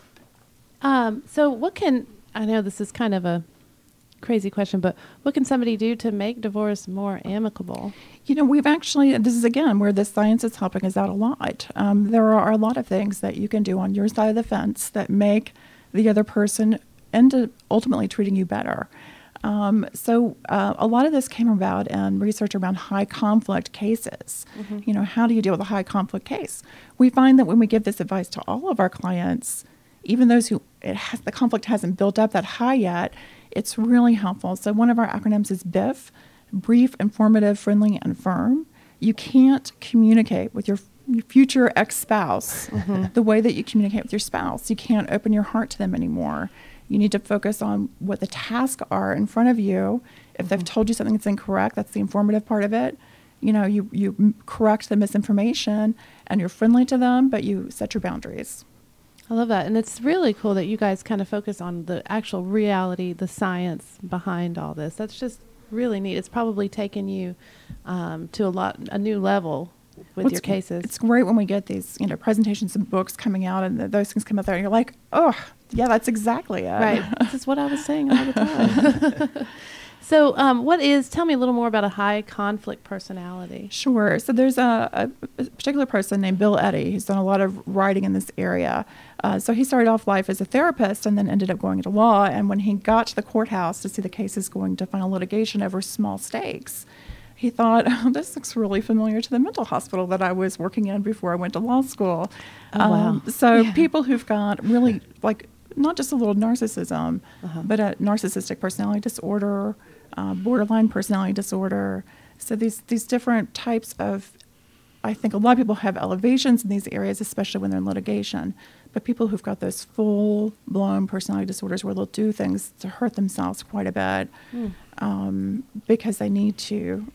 Um, so what can, I know this is kind of a crazy question, but what can somebody do to make divorce more amicable? You know, we've actually, and this is again where the science is helping us out a lot. Um, there are a lot of things that you can do on your side of the fence that make the other person end up ultimately treating you better. Um, so uh, a lot of this came about in research around high conflict cases. Mm-hmm. You know, how do you deal with a high conflict case? We find that when we give this advice to all of our clients, even those who it has, the conflict hasn't built up that high yet, it's really helpful. So one of our acronyms is B I F, brief, informative, friendly, and firm. You can't communicate with your, your future ex-spouse Mm-hmm. the way that you communicate with your spouse. You can't open your heart to them anymore. You need to focus on what the tasks are in front of you. If they've told you something that's incorrect, that's the informative part of it. You know, you, you m- correct the misinformation, and you're friendly to them, but you set your boundaries. I love that. And it's really cool that you guys kind of focus on the actual reality, the science behind all this. That's just really neat. It's probably taken you um, to a lot, a new level with Well, your it's- cases. It's great when we get these, you know, presentations and books coming out, and th- those things come out there, and you're like, oh, yeah, that's exactly it. Right. This is what I was saying all the time. So um, what is, tell me a little more about a high conflict personality. Sure. So there's a, a particular person named Bill Eddy who's done a lot of writing in this area. Uh, so he started off life as a therapist and then ended up going into law. And when he got to the courthouse to see the cases going to final litigation over small stakes, he thought, oh, this looks really familiar to the mental hospital that I was working in before I went to law school. Oh, wow. Um, so Yeah. people who've got really, like, not just a little narcissism, Uh-huh. but a narcissistic personality disorder, uh, borderline personality disorder. So these these different types of, I think a lot of people have elevations in these areas, especially when they're in litigation. But people who've got those full-blown personality disorders where they'll do things to hurt themselves quite a bit Hmm. um, because they need to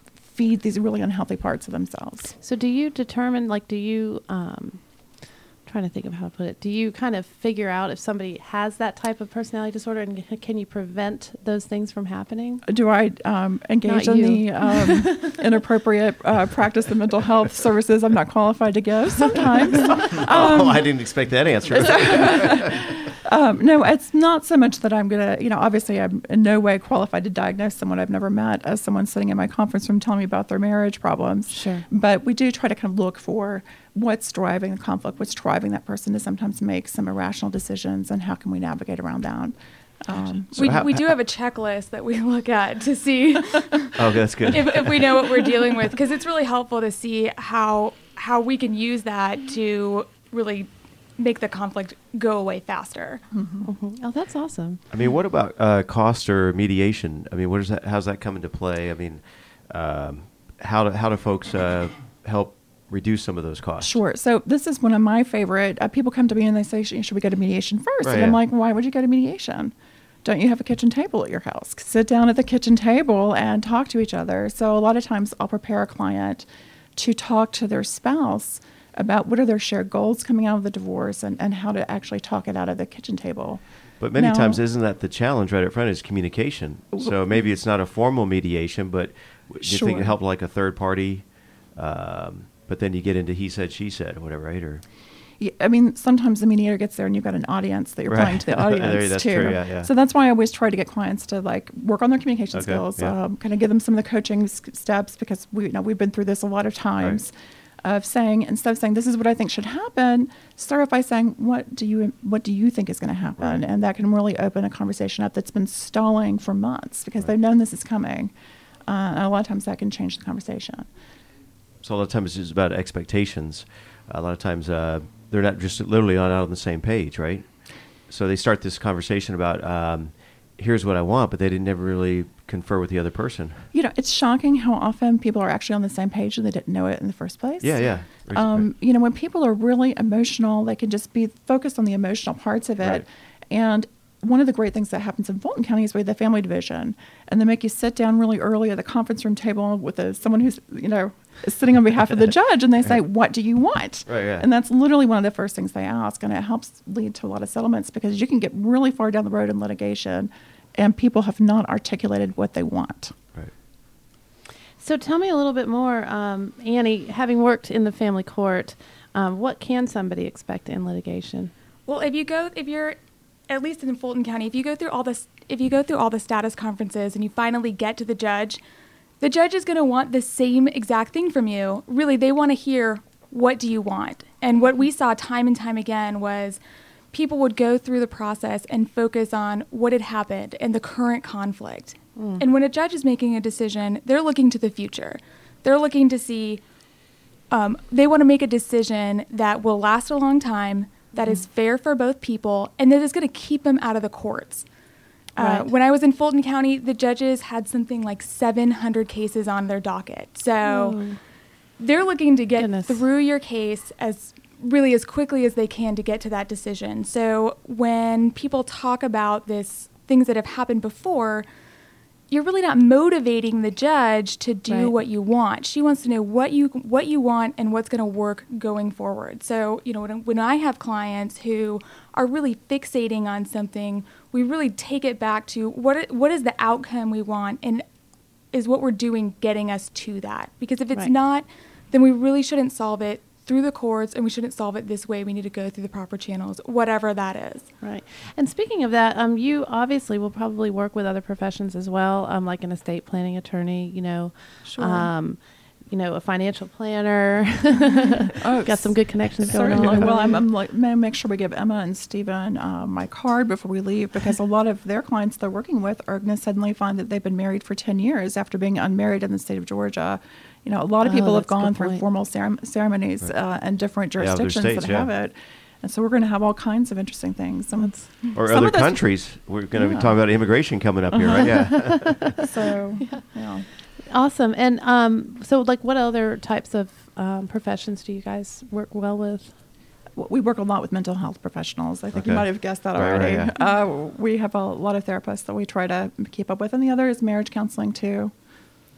feed these really unhealthy parts of themselves. So do you determine, like, do you, um, trying to think of how to put it. Do you kind of figure out if somebody has that type of personality disorder, and c- can you prevent those things from happening? Do I um, engage Not in you. the um, inappropriate uh, practice of mental health services I'm not qualified to give? Sometimes. oh, I didn't expect that answer. Um, no, it's not so much that I'm going to, you know, obviously I'm in no way qualified to diagnose someone I've never met as someone sitting in my conference room telling me about their marriage problems. Sure. But we do try to kind of look for what's driving the conflict, what's driving that person to sometimes make some irrational decisions, and how can we navigate around that. Um, So we, how- we do have a checklist that we look at to see oh, that's good. if, if we know what we're dealing with, because it's really helpful to see how how we can use that to really make the conflict go away faster. Mm-hmm. Oh, that's awesome. I mean, what about uh, cost or mediation? I mean, what is that? How's that come into play? I mean, um, how do how do folks uh, help reduce some of those costs? Sure. So this is one of my favorite. Uh, people come to me and they say, "Should we go to mediation first?" Right, and I'm yeah. like, "Why would you go to mediation? Don't you have a kitchen table at your house? Sit down at the kitchen table and talk to each other." So a lot of times I'll prepare a client to talk to their spouse about what are their shared goals coming out of the divorce, and, and how to actually talk it out at the kitchen table. But many Now- times, isn't that the challenge right up front? Is communication. So maybe it's not a formal mediation, but w- you think Sure. it helped like a third party. Um, but then you get into he said, she said, or whatever, right? Or Yeah, I mean, sometimes the mediator gets there and you've got an audience that you're Right. playing to the There- audience that's too. true, yeah, yeah. So that's why I always try to get clients to like work on their communication Okay, skills, yeah. um, kind of give them some of the coaching s- steps, because we you know we've been through this a lot of times. Of saying, instead of saying this is what I think should happen, start off by saying what do you what do you think is going to happen, Right. and that can really open a conversation up that's been stalling for months because they've known this is coming. Uh, and a lot of times that can change the conversation. so a lot of times it's about expectations. A lot of times uh, they're not just literally not out on the same page, right? So they start this conversation about um, here's what I want, but they didn't never really confer with the other person. You know, it's shocking how often people are actually on the same page and they didn't know it in the first place. Yeah, yeah. Um, you know, when people are really emotional, they can just be focused on the emotional parts of it. Right. And one of the great things that happens in Fulton County is we have the family division, and they make you sit down really early at the conference room table with a, someone who's, you know, is sitting on behalf of the judge, and they say, "What do you want?" Right, yeah. And that's literally one of the first things they ask, and it helps lead to a lot of settlements because you can get really far down the road in litigation, and people have not articulated what they want. Right. So tell me a little bit more, um, Annie, having worked in the family court, um, what can somebody expect in litigation? Well, if you go, if you're, at least in Fulton County, if you go through all this, if you go through all the status conferences and you finally get to the judge, the judge is going to want the same exact thing from you. Really, they want to hear, what do you want? And what we saw time and time again was people would go through the process and focus on what had happened and the current conflict. Mm. And when a judge is making a decision, they're looking to the future. They're looking to see, um, they want to make a decision that will last a long time, that is fair for both people, and that is going to keep them out of the courts. Uh, Right. when I was in Fulton County, the judges had something like seven hundred cases on their docket. So Oh. they're looking to get Goodness. through your case as really as quickly as they can to get to that decision. So when people talk about this, things that have happened before, you're really not motivating the judge to do Right. what you want. She wants to know what you what you want and what's going to work going forward. So, you know, when, when I have clients who are really fixating on something, we really take it back to what i- what is the outcome we want, and is what we're doing getting us to that? Because if it's Right. not, then we really shouldn't solve it through the courts, and we shouldn't solve it this way. We need to go through the proper channels, whatever that is. Right. And speaking of that, um, you obviously will probably work with other professions as well, um, like an estate planning attorney, you know, Sure. um, you know, a financial planner. Oh, Got some good connections going Certainly. on. Well, I'm, I'm like, may I make sure we give Emma and Stephen uh, my card before we leave, because a lot of their clients they're working with are going to suddenly find that they've been married for ten years after being unmarried in the state of Georgia. You know, a lot of Oh, people have that's a good gone through point. formal cerem- ceremonies uh, in different Yeah, other jurisdictions states, that yeah. have it. And so we're going to have all kinds of interesting things. Some, Or some other of those- countries. We're going to Yeah. be talking about immigration coming up here, right? Yeah. So, yeah. Awesome. And um, so, like, what other types of um, professions do you guys work well with? W- We work a lot with mental health professionals. I think you Okay. might have guessed that Right, right, already. yeah. uh, we have a lot of therapists that we try to keep up with, and the other is marriage counseling too.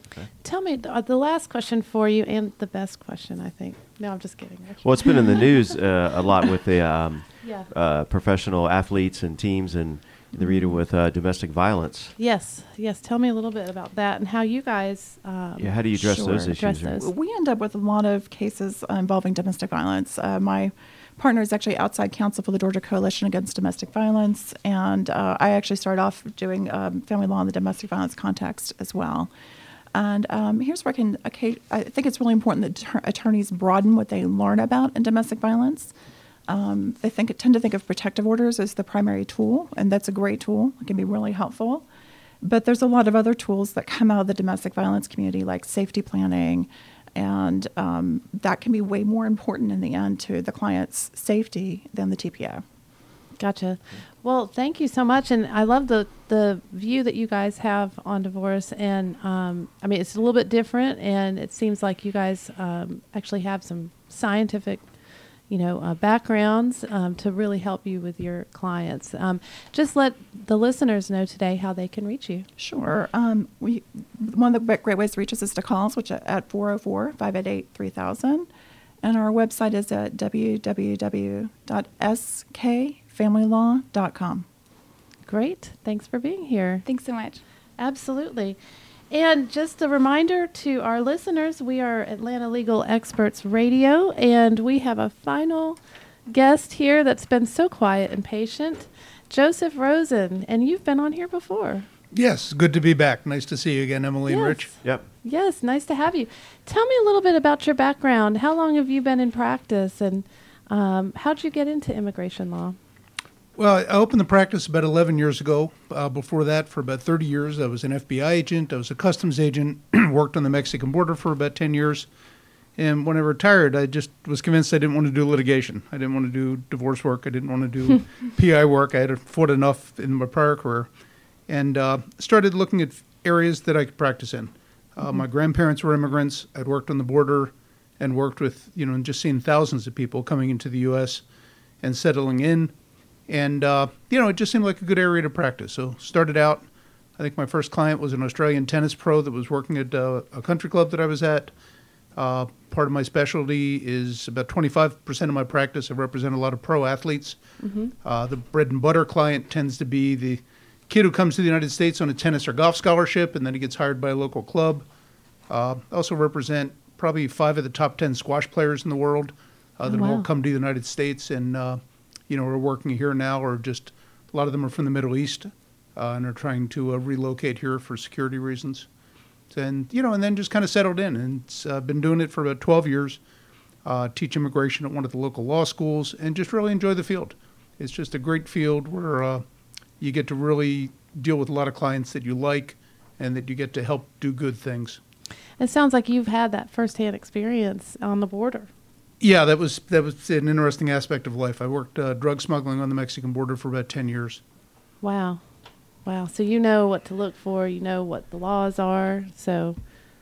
Tell me the, uh, the last question for you, and the best question, I think. No, I'm just kidding. Well, it's been in the news uh, a lot with the um, Yeah. uh, professional athletes and teams, and the reader with uh, domestic violence. Yes, yes. Tell me a little bit about that and how you guys. Um, Yeah, how do you address Sure. those Address issues? those. We end up with a lot of cases uh, involving domestic violence. Uh, my partner is actually outside counsel for the Georgia Coalition Against Domestic Violence, and uh, I actually started off doing um, family law in the domestic violence context as well. And um, here's where I can, okay, I think it's really important that ter- attorneys broaden what they learn about in domestic violence. Um, they think tend to think of protective orders as the primary tool, and that's a great tool. It can be really helpful. But there's a lot of other tools that come out of the domestic violence community, like safety planning, and um, that can be way more important in the end to the client's safety than the T P O. Gotcha. Well, thank you so much, and I love the the view that you guys have on divorce. And um, I mean, it's a little bit different, and it seems like you guys um, actually have some scientific, you know, uh, backgrounds um, to really help you with your clients. Um, just let the listeners know today how they can reach you. Sure. Um, we one of the great ways to reach us is to call us, which are at four oh four, five eight eight, three thousand. And our website is at w w w dot s k family law dot com. Great. Thanks for being here. Thanks so much. Absolutely. And just a reminder to our listeners, we are Atlanta Legal Experts Radio, and we have a final guest here that's been so quiet and patient, Joseph Rosen. And you've been on here before. Yes, good to be back. Nice to see you again, Emily and Yes. Rich. Yep. Yes, nice to have you. Tell me a little bit about your background. How long have you been in practice, and um, how'd you get into immigration law? Well, I opened the practice about eleven years ago. Uh, before that, for about thirty years, I was an F B I agent. I was a customs agent, worked on the Mexican border for about ten years. And when I retired, I just was convinced I didn't want to do litigation. I didn't want to do divorce work. I didn't want to do P I work. I had fought enough in my prior career. And uh, started looking at areas that I could practice in. Uh, my grandparents were immigrants. I'd worked on the border and worked with, you know, and just seen thousands of people coming into the U S and settling in. And, uh, you know, it just seemed like a good area to practice. So started out, I think my first client was an Australian tennis pro that was working at uh, a country club that I was at. Uh, part of my specialty is about twenty-five percent of my practice. I represent a lot of pro athletes. Mm-hmm. Uh, the bread and butter client tends to be the kid who comes to the United States on a tennis or golf scholarship, and then he gets hired by a local club. Uh, I also represent probably five of the top ten squash players in the world uh, that Oh, have wow. all come to the United States and, uh, you know, are working here now, or just a lot of them are from the Middle East uh, and are trying to uh, relocate here for security reasons. And, you know, and then just kind of settled in. And it's uh, been doing it for about twelve years, uh, teach immigration at one of the local law schools, and just really enjoy the field. It's just a great field where uh, you get to really deal with a lot of clients that you like and that you get to help do good things. It sounds like you've had that firsthand experience on the border. Yeah, that was that was an interesting aspect of life. I worked uh, drug smuggling on the Mexican border for about ten years. Wow. Wow. So you know what to look for. You know what the laws are. So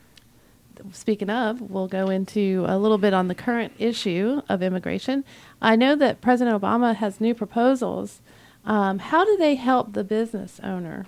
speaking of, we'll go into a little bit on the current issue of immigration. I know that President Obama has new proposals. Um, how do they help the business owner?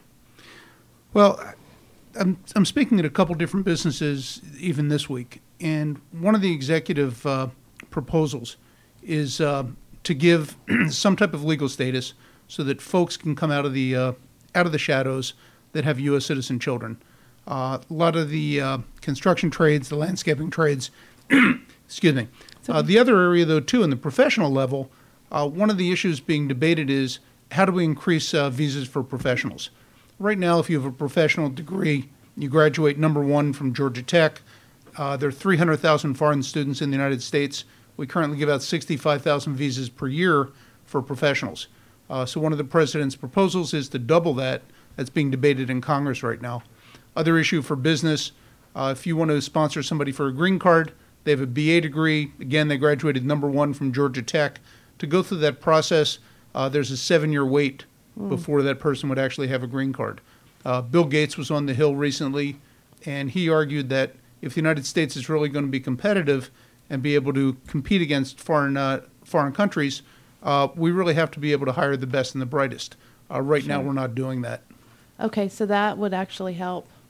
Well, I'm I'm speaking at a couple different businesses even this week, and one of the executive uh, proposals is uh, to give some type of legal status so that folks can come out of the uh, out of the shadows that have U S citizen children. Uh, a lot of the uh, construction trades, the landscaping trades, excuse me. Uh, the other area, though, too, in the professional level, uh, one of the issues being debated is how do we increase uh, visas for professionals? Right now, if you have a professional degree, you graduate number one from Georgia Tech. Uh, there are three hundred thousand foreign students in the United States. We currently give out sixty-five thousand visas per year for professionals. Uh, so one of the president's proposals is to double that. That's being debated in Congress right now. Other issue for business, uh, if you want to sponsor somebody for a green card, they have a B A degree. Again, they graduated number one from Georgia Tech. To go through that process, uh, there's a seven-year wait mm. before that person would actually have a green card. Uh, Bill Gates was on the Hill recently, and he argued that if the United States is really going to be competitive and be able to compete against foreign uh, foreign countries, uh, we really have to be able to hire the best and the brightest. Uh, right Sure. now, we're not doing that. Okay, so that would actually help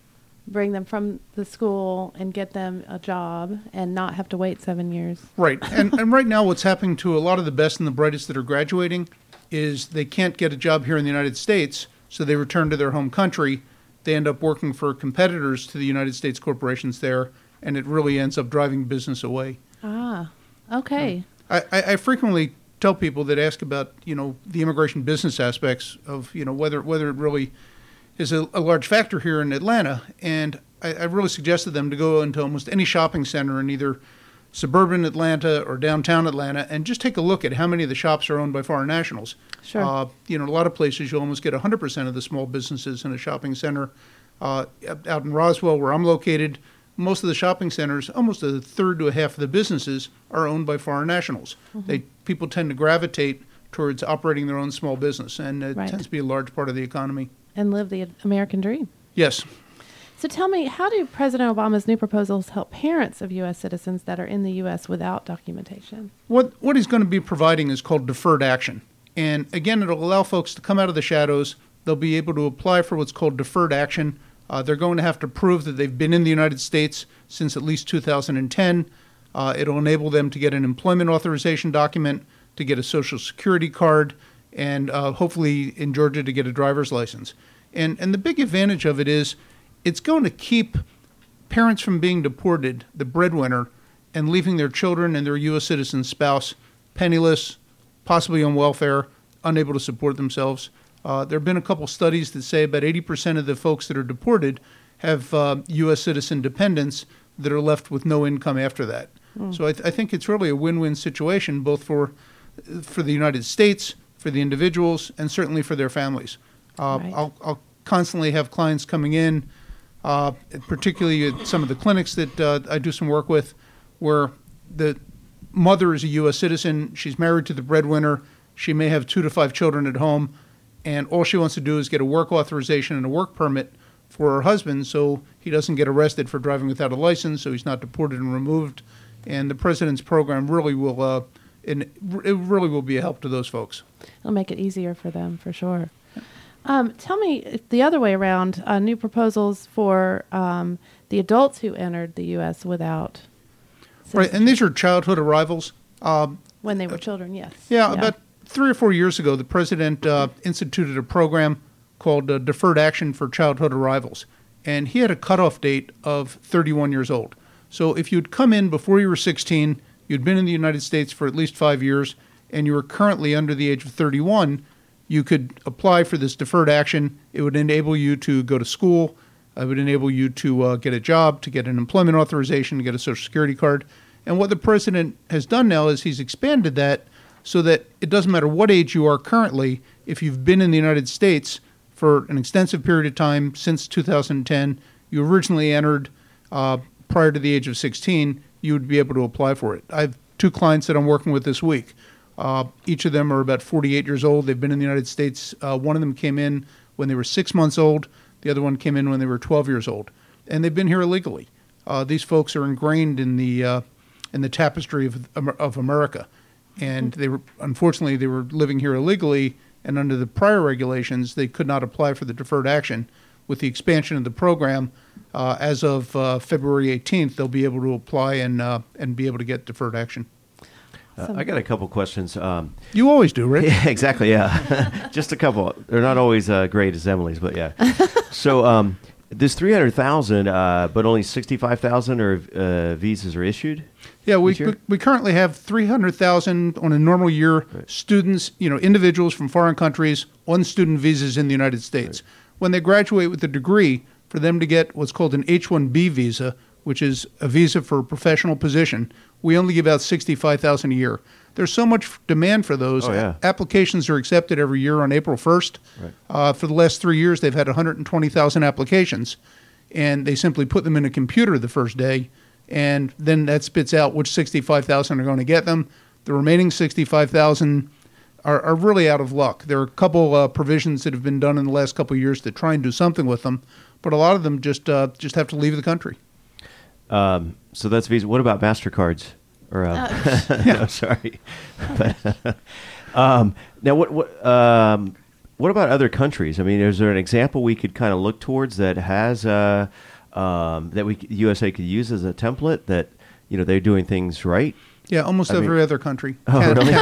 bring them from the school and get them a job and not have to wait seven years. Right. And, and right now what's happening to a lot of the best and the brightest that are graduating is they can't get a job here in the United States, so they return to their home country. They end up working for competitors to the United States corporations there, and it really ends up driving business away. Ah, okay. I, I, I frequently tell people that ask about, you know, the immigration business aspects of, you know, whether whether it really is a, a large factor here in Atlanta. And I, I really suggested them to go into almost any shopping center in either suburban Atlanta or downtown Atlanta and just take a look at how many of the shops are owned by foreign nationals. Sure. Uh, you know, a lot of places you almost get one hundred percent of the small businesses in a shopping center. Uh, out in Roswell, where I'm located, most of the shopping centers, almost a third to a half of the businesses, are owned by foreign nationals. Mm-hmm. They people tend to gravitate towards operating their own small business, and it Right. tends to be a large part of the economy. And live the American dream. Yes. So tell me, how do President Obama's new proposals help parents of U S citizens that are in the U S without documentation? What what he's going to be providing is called deferred action. And again, it'll allow folks to come out of the shadows. They'll be able to apply for what's called deferred action. Uh, they're going to have to prove that they've been in the United States since at least two thousand ten. Uh, it'll enable them to get an employment authorization document, to get a Social Security card, and uh, hopefully in Georgia to get a driver's license. And and the big advantage of it is it's going to keep parents from being deported, the breadwinner, and leaving their children and their U S citizen spouse penniless, possibly on welfare, unable to support themselves. Uh, there have been a couple studies that say about eighty percent of the folks that are deported have uh, U S citizen dependents that are left with no income after that. Mm. So I, th- I think it's really a win-win situation, both for for the United States, for the individuals, and certainly for their families. Uh, Right. I'll, I'll constantly have clients coming in, uh, particularly at some of the clinics that uh, I do some work with, where the mother is a U S citizen, she's married to the breadwinner, she may have two to five children at home, and all she wants to do is get a work authorization and a work permit for her husband so he doesn't get arrested for driving without a license, so he's not deported and removed. And the president's program really will, uh, and it really will be a help to those folks. It'll make it easier for them, for sure. Um, tell me if the other way around, uh, new proposals for um, the adults who entered the U S without Right, and these are childhood arrivals. Um, when they were children, yes. Yeah, about three or four years ago, the president uh, instituted a program called uh, Deferred Action for Childhood Arrivals. And he had a cutoff date of thirty-one years old. So if you'd come in before you were sixteen, you'd been in the United States for at least five years, and you were currently under the age of thirty-one, you could apply for this deferred action. It would enable you to go to school. It would enable you to uh, get a job, to get an employment authorization, to get a Social Security card. And what the president has done now is he's expanded that so that it doesn't matter what age you are currently, if you've been in the United States for an extensive period of time since two thousand ten, you originally entered uh, prior to the age of sixteen, you would be able to apply for it. I have two clients that I'm working with this week. Uh, each of them are about forty-eight years old. They've been in the United States. Uh, one of them came in when they were six months old. The other one came in when they were twelve years old. And they've been here illegally. Uh, these folks are ingrained in the uh, in the tapestry of, of America. And they were, unfortunately, they were living here illegally, and under the prior regulations, they could not apply for the deferred action. With the expansion of the program, uh, as of uh, February eighteenth, they'll be able to apply and uh, and be able to get deferred action. Uh, I got a couple questions. Um, you always do, Rick. Yeah, exactly, yeah. Just a couple. They're not always uh, great as Emily's, but yeah. So um, this three hundred thousand, uh, but only sixty-five thousand or uh, visas are issued? Yeah, we, we we currently have three hundred thousand on a normal year right. students, you know, individuals from foreign countries on student visas in the United States. Right. When they graduate with a degree, for them to get what's called an H one B visa, which is a visa for a professional position, we only give out sixty-five thousand a year. There's so much demand for those. Oh, yeah. Applications are accepted every year on April first. Right. Uh, for the last three years, they've had one hundred twenty thousand applications, and they simply put them in a computer the first day, and then that spits out which sixty-five thousand are going to get them. The remaining sixty-five thousand are, are really out of luck. There are a couple uh, provisions that have been done in the last couple of years to try and do something with them, but a lot of them just uh, just have to leave the country. Um, so that's Visa. What about MasterCards? Or uh, Uh, no, sorry. But, um, now, what what um, what about other countries? I mean, is there an example we could kind of look towards that has uh, um, that we c- U S A could use as a template that you know they're doing things right? Yeah, almost I every mean- other country. Oh, Can- really?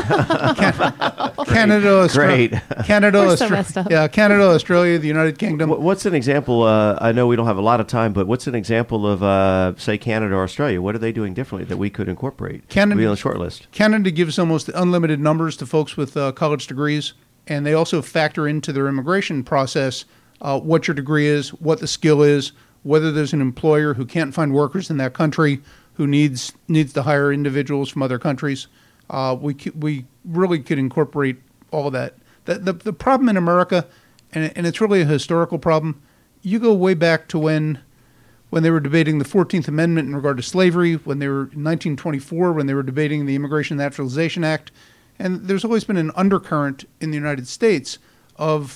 Can- Canada, Austra- Great. Canada, We're so Austra- messed up. yeah, Canada, Australia, the United Kingdom. What- What's an example? Uh, I know we don't have a lot of time, but what's an example of, uh, say, Canada or Australia? What are they doing differently that we could incorporate? Canada- Be on the short list. Canada gives almost unlimited numbers to folks with uh, college degrees, and they also factor into their immigration process uh, what your degree is, what the skill is, whether there's an employer who can't find workers in that country who needs needs to hire individuals from other countries. Uh, we c- we really could incorporate all of that. The, the, the problem in America, and, and it's really a historical problem, you go way back to when when they were debating the fourteenth Amendment in regard to slavery, when they were in nineteen twenty-four, when they were debating the Immigration and Naturalization Act. And there's always been an undercurrent in the United States of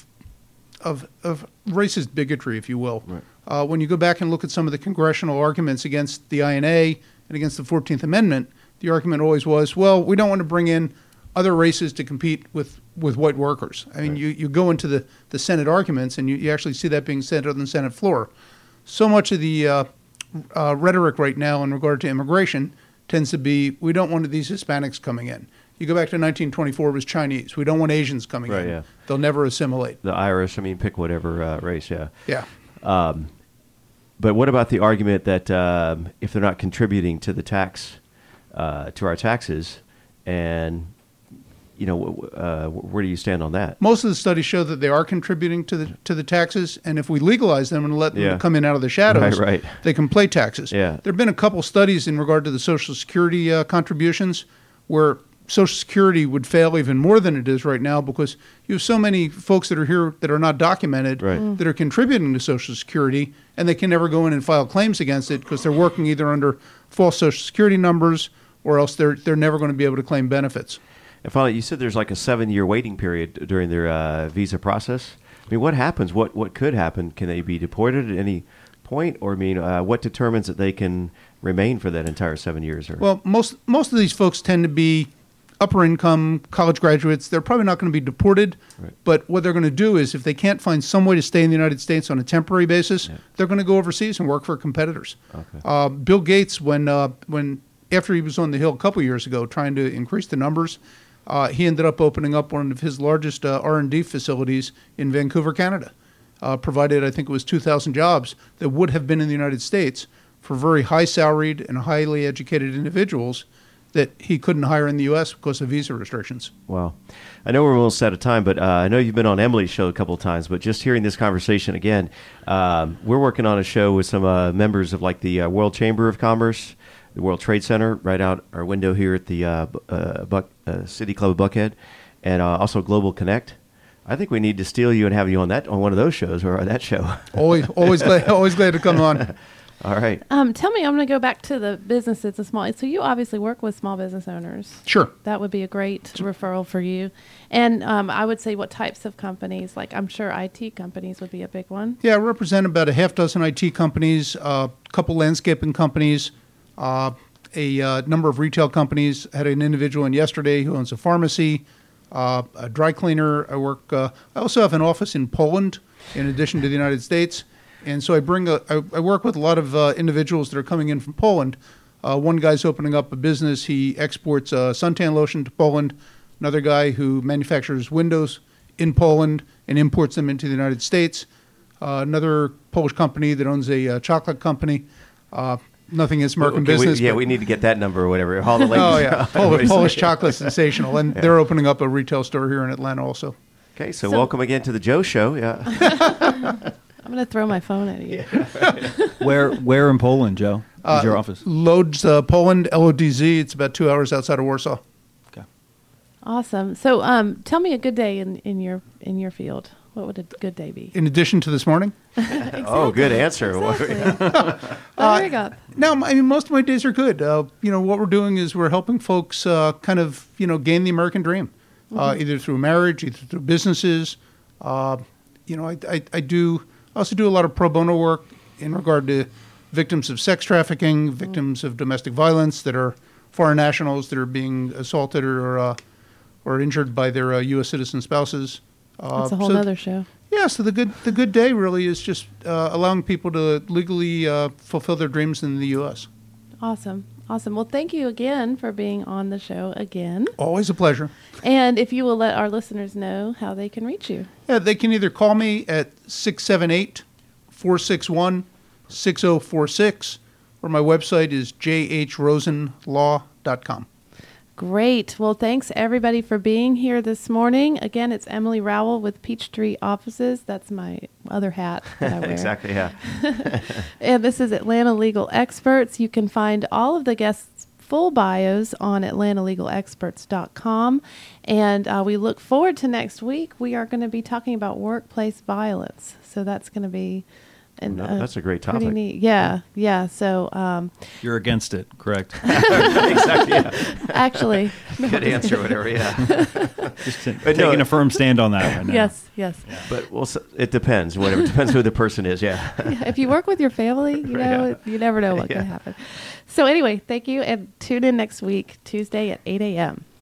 of, of racist bigotry, if you will. Right. Uh, when you go back and look at some of the congressional arguments against the I N A and against the fourteenth Amendment, the argument always was, well, we don't want to bring in other races to compete with, with white workers. I mean, Right. you, you go into the, the Senate arguments, and you, you actually see that being said on the Senate floor. So much of the uh, uh, rhetoric right now in regard to immigration tends to be, we don't want these Hispanics coming in. You go back to nineteen twenty-four, it was Chinese. We don't want Asians coming Right, in. yeah. They'll never assimilate. The Irish, I mean, pick whatever uh, race, yeah. Yeah. Um, but what about the argument that um, if they're not contributing to the tax, uh, to our taxes, and you know, w- uh, where do you stand on that? Most of the studies show that they are contributing to the to the taxes, and if we legalize them and let them Yeah. come in out of the shadows, Right, right. they can play taxes. Yeah. There have been a couple studies in regard to the Social Security uh, contributions where Social Security would fail even more than it is right now because you have so many folks that are here that are not documented Right. Mm. that are contributing to Social Security, and they can never go in and file claims against it because they're working either under false Social Security numbers or else they're they're never going to be able to claim benefits. And finally, you said there's like a seven-year waiting period during their uh, visa process. I mean, what happens? What what could happen? Can they be deported at any point, or I mean, uh, what determines that they can remain for that entire seven years? Or Well, most most of these folks tend to be upper income college graduates. They're probably not going to be deported, Right. but what they're going to do is if they can't find some way to stay in the United States on a temporary basis, Yeah. they're going to go overseas and work for competitors. Okay. Uh, Bill Gates, when uh, when after he was on the Hill a couple years ago trying to increase the numbers, uh, he ended up opening up one of his largest uh, R and D facilities in Vancouver, Canada. Uh, provided, I think it was two thousand jobs that would have been in the United States for very high salaried and highly educated individuals that he couldn't hire in the U S because of visa restrictions. Wow. I know we're almost out of time, but uh, I know you've been on Emily's show a couple of times, but just hearing this conversation again, um, we're working on a show with some uh, members of like the uh, World Chamber of Commerce, the World Trade Center, right out our window here at the uh, Bu- uh, Buck, uh, City Club of Buckhead, and uh, also Global Connect. I think we need to steal you and have you on that on one of those shows or that show. Always, always glad, always glad to come on. All right. Um, tell me, I'm going to go back to the businesses and small. So you obviously work with small business owners. Sure. That would be a great referral for you. And um, I would say what types of companies, like I'm sure I T companies would be a big one. Yeah, I represent about a half dozen I T companies, a uh, couple landscaping companies, uh, a uh, number of retail companies. I had an individual in yesterday who owns a pharmacy, uh, a dry cleaner. I work. Uh, I also have an office in Poland, in addition to the United States. And so I bring a, I, I work with a lot of uh, individuals that are coming in from Poland. Uh, one guy's opening up a business. He exports uh, suntan lotion to Poland. Another guy who manufactures windows in Poland and imports them into the United States. Uh, another Polish company that owns a uh, chocolate company. Uh, nothing against American Okay, we- business. yeah, but- we need to get that number or whatever. All the ladies. Oh, yeah. Polish, Polish chocolate sensational. And Yeah. they're opening up a retail store here in Atlanta also. Okay, so, So- welcome again to the Joe Show. Yeah. I'm going to throw my phone at you. Where where in Poland, Joe? Is your office? Lodz, uh, Poland, L O D Z. It's about two hours outside of Warsaw. Okay. Awesome. So um, tell me a good day in, in your in your field. What would a good day be? In addition to this morning. Oh, good answer. Oh, there you go. No, I mean, most of my days are good. Uh, you know, what we're doing is we're helping folks uh, kind of, you know, gain the American dream, uh, either through marriage, either through businesses. Uh, you know, I, I, I do I also do a lot of pro bono work in regard to victims of sex trafficking, victims of domestic violence that are foreign nationals that are being assaulted or uh, or injured by their uh, U S citizen spouses. Uh, That's a whole so- other show. Yeah, so the good the good day really is just uh, allowing people to legally uh, fulfill their dreams in the U S. Awesome. Awesome. Well, thank you again for being on the show again. Always a pleasure. And if you will let our listeners know how they can reach you. Yeah, they can either call me at six seven eight, four six one, six zero four six, or my website is j h rosen law dot com. Great. Well, thanks everybody for being here this morning. Again, it's Emily Rowell with Peachtree Offices. That's my other hat that I wear. Exactly, yeah. And this is Atlanta Legal Experts. You can find all of the guests' full bios on atlanta legal experts dot com. And uh, we look forward to next week. We are going to be talking about workplace violence. So that's going to be... And, No, uh, that's a great pretty topic. neat. Yeah, yeah. So um, You're against it, correct? Exactly, yeah. actually... Good answer, whatever, yeah. Just t- But no, taking a firm stand on that right now. Yes, yes. But well, so- it depends, whatever. It depends who the person is, yeah. Yeah, if you work with your family, you know, Yeah. you never know what Yeah. can happen. So anyway, thank you, and tune in next week, Tuesday at eight a.m.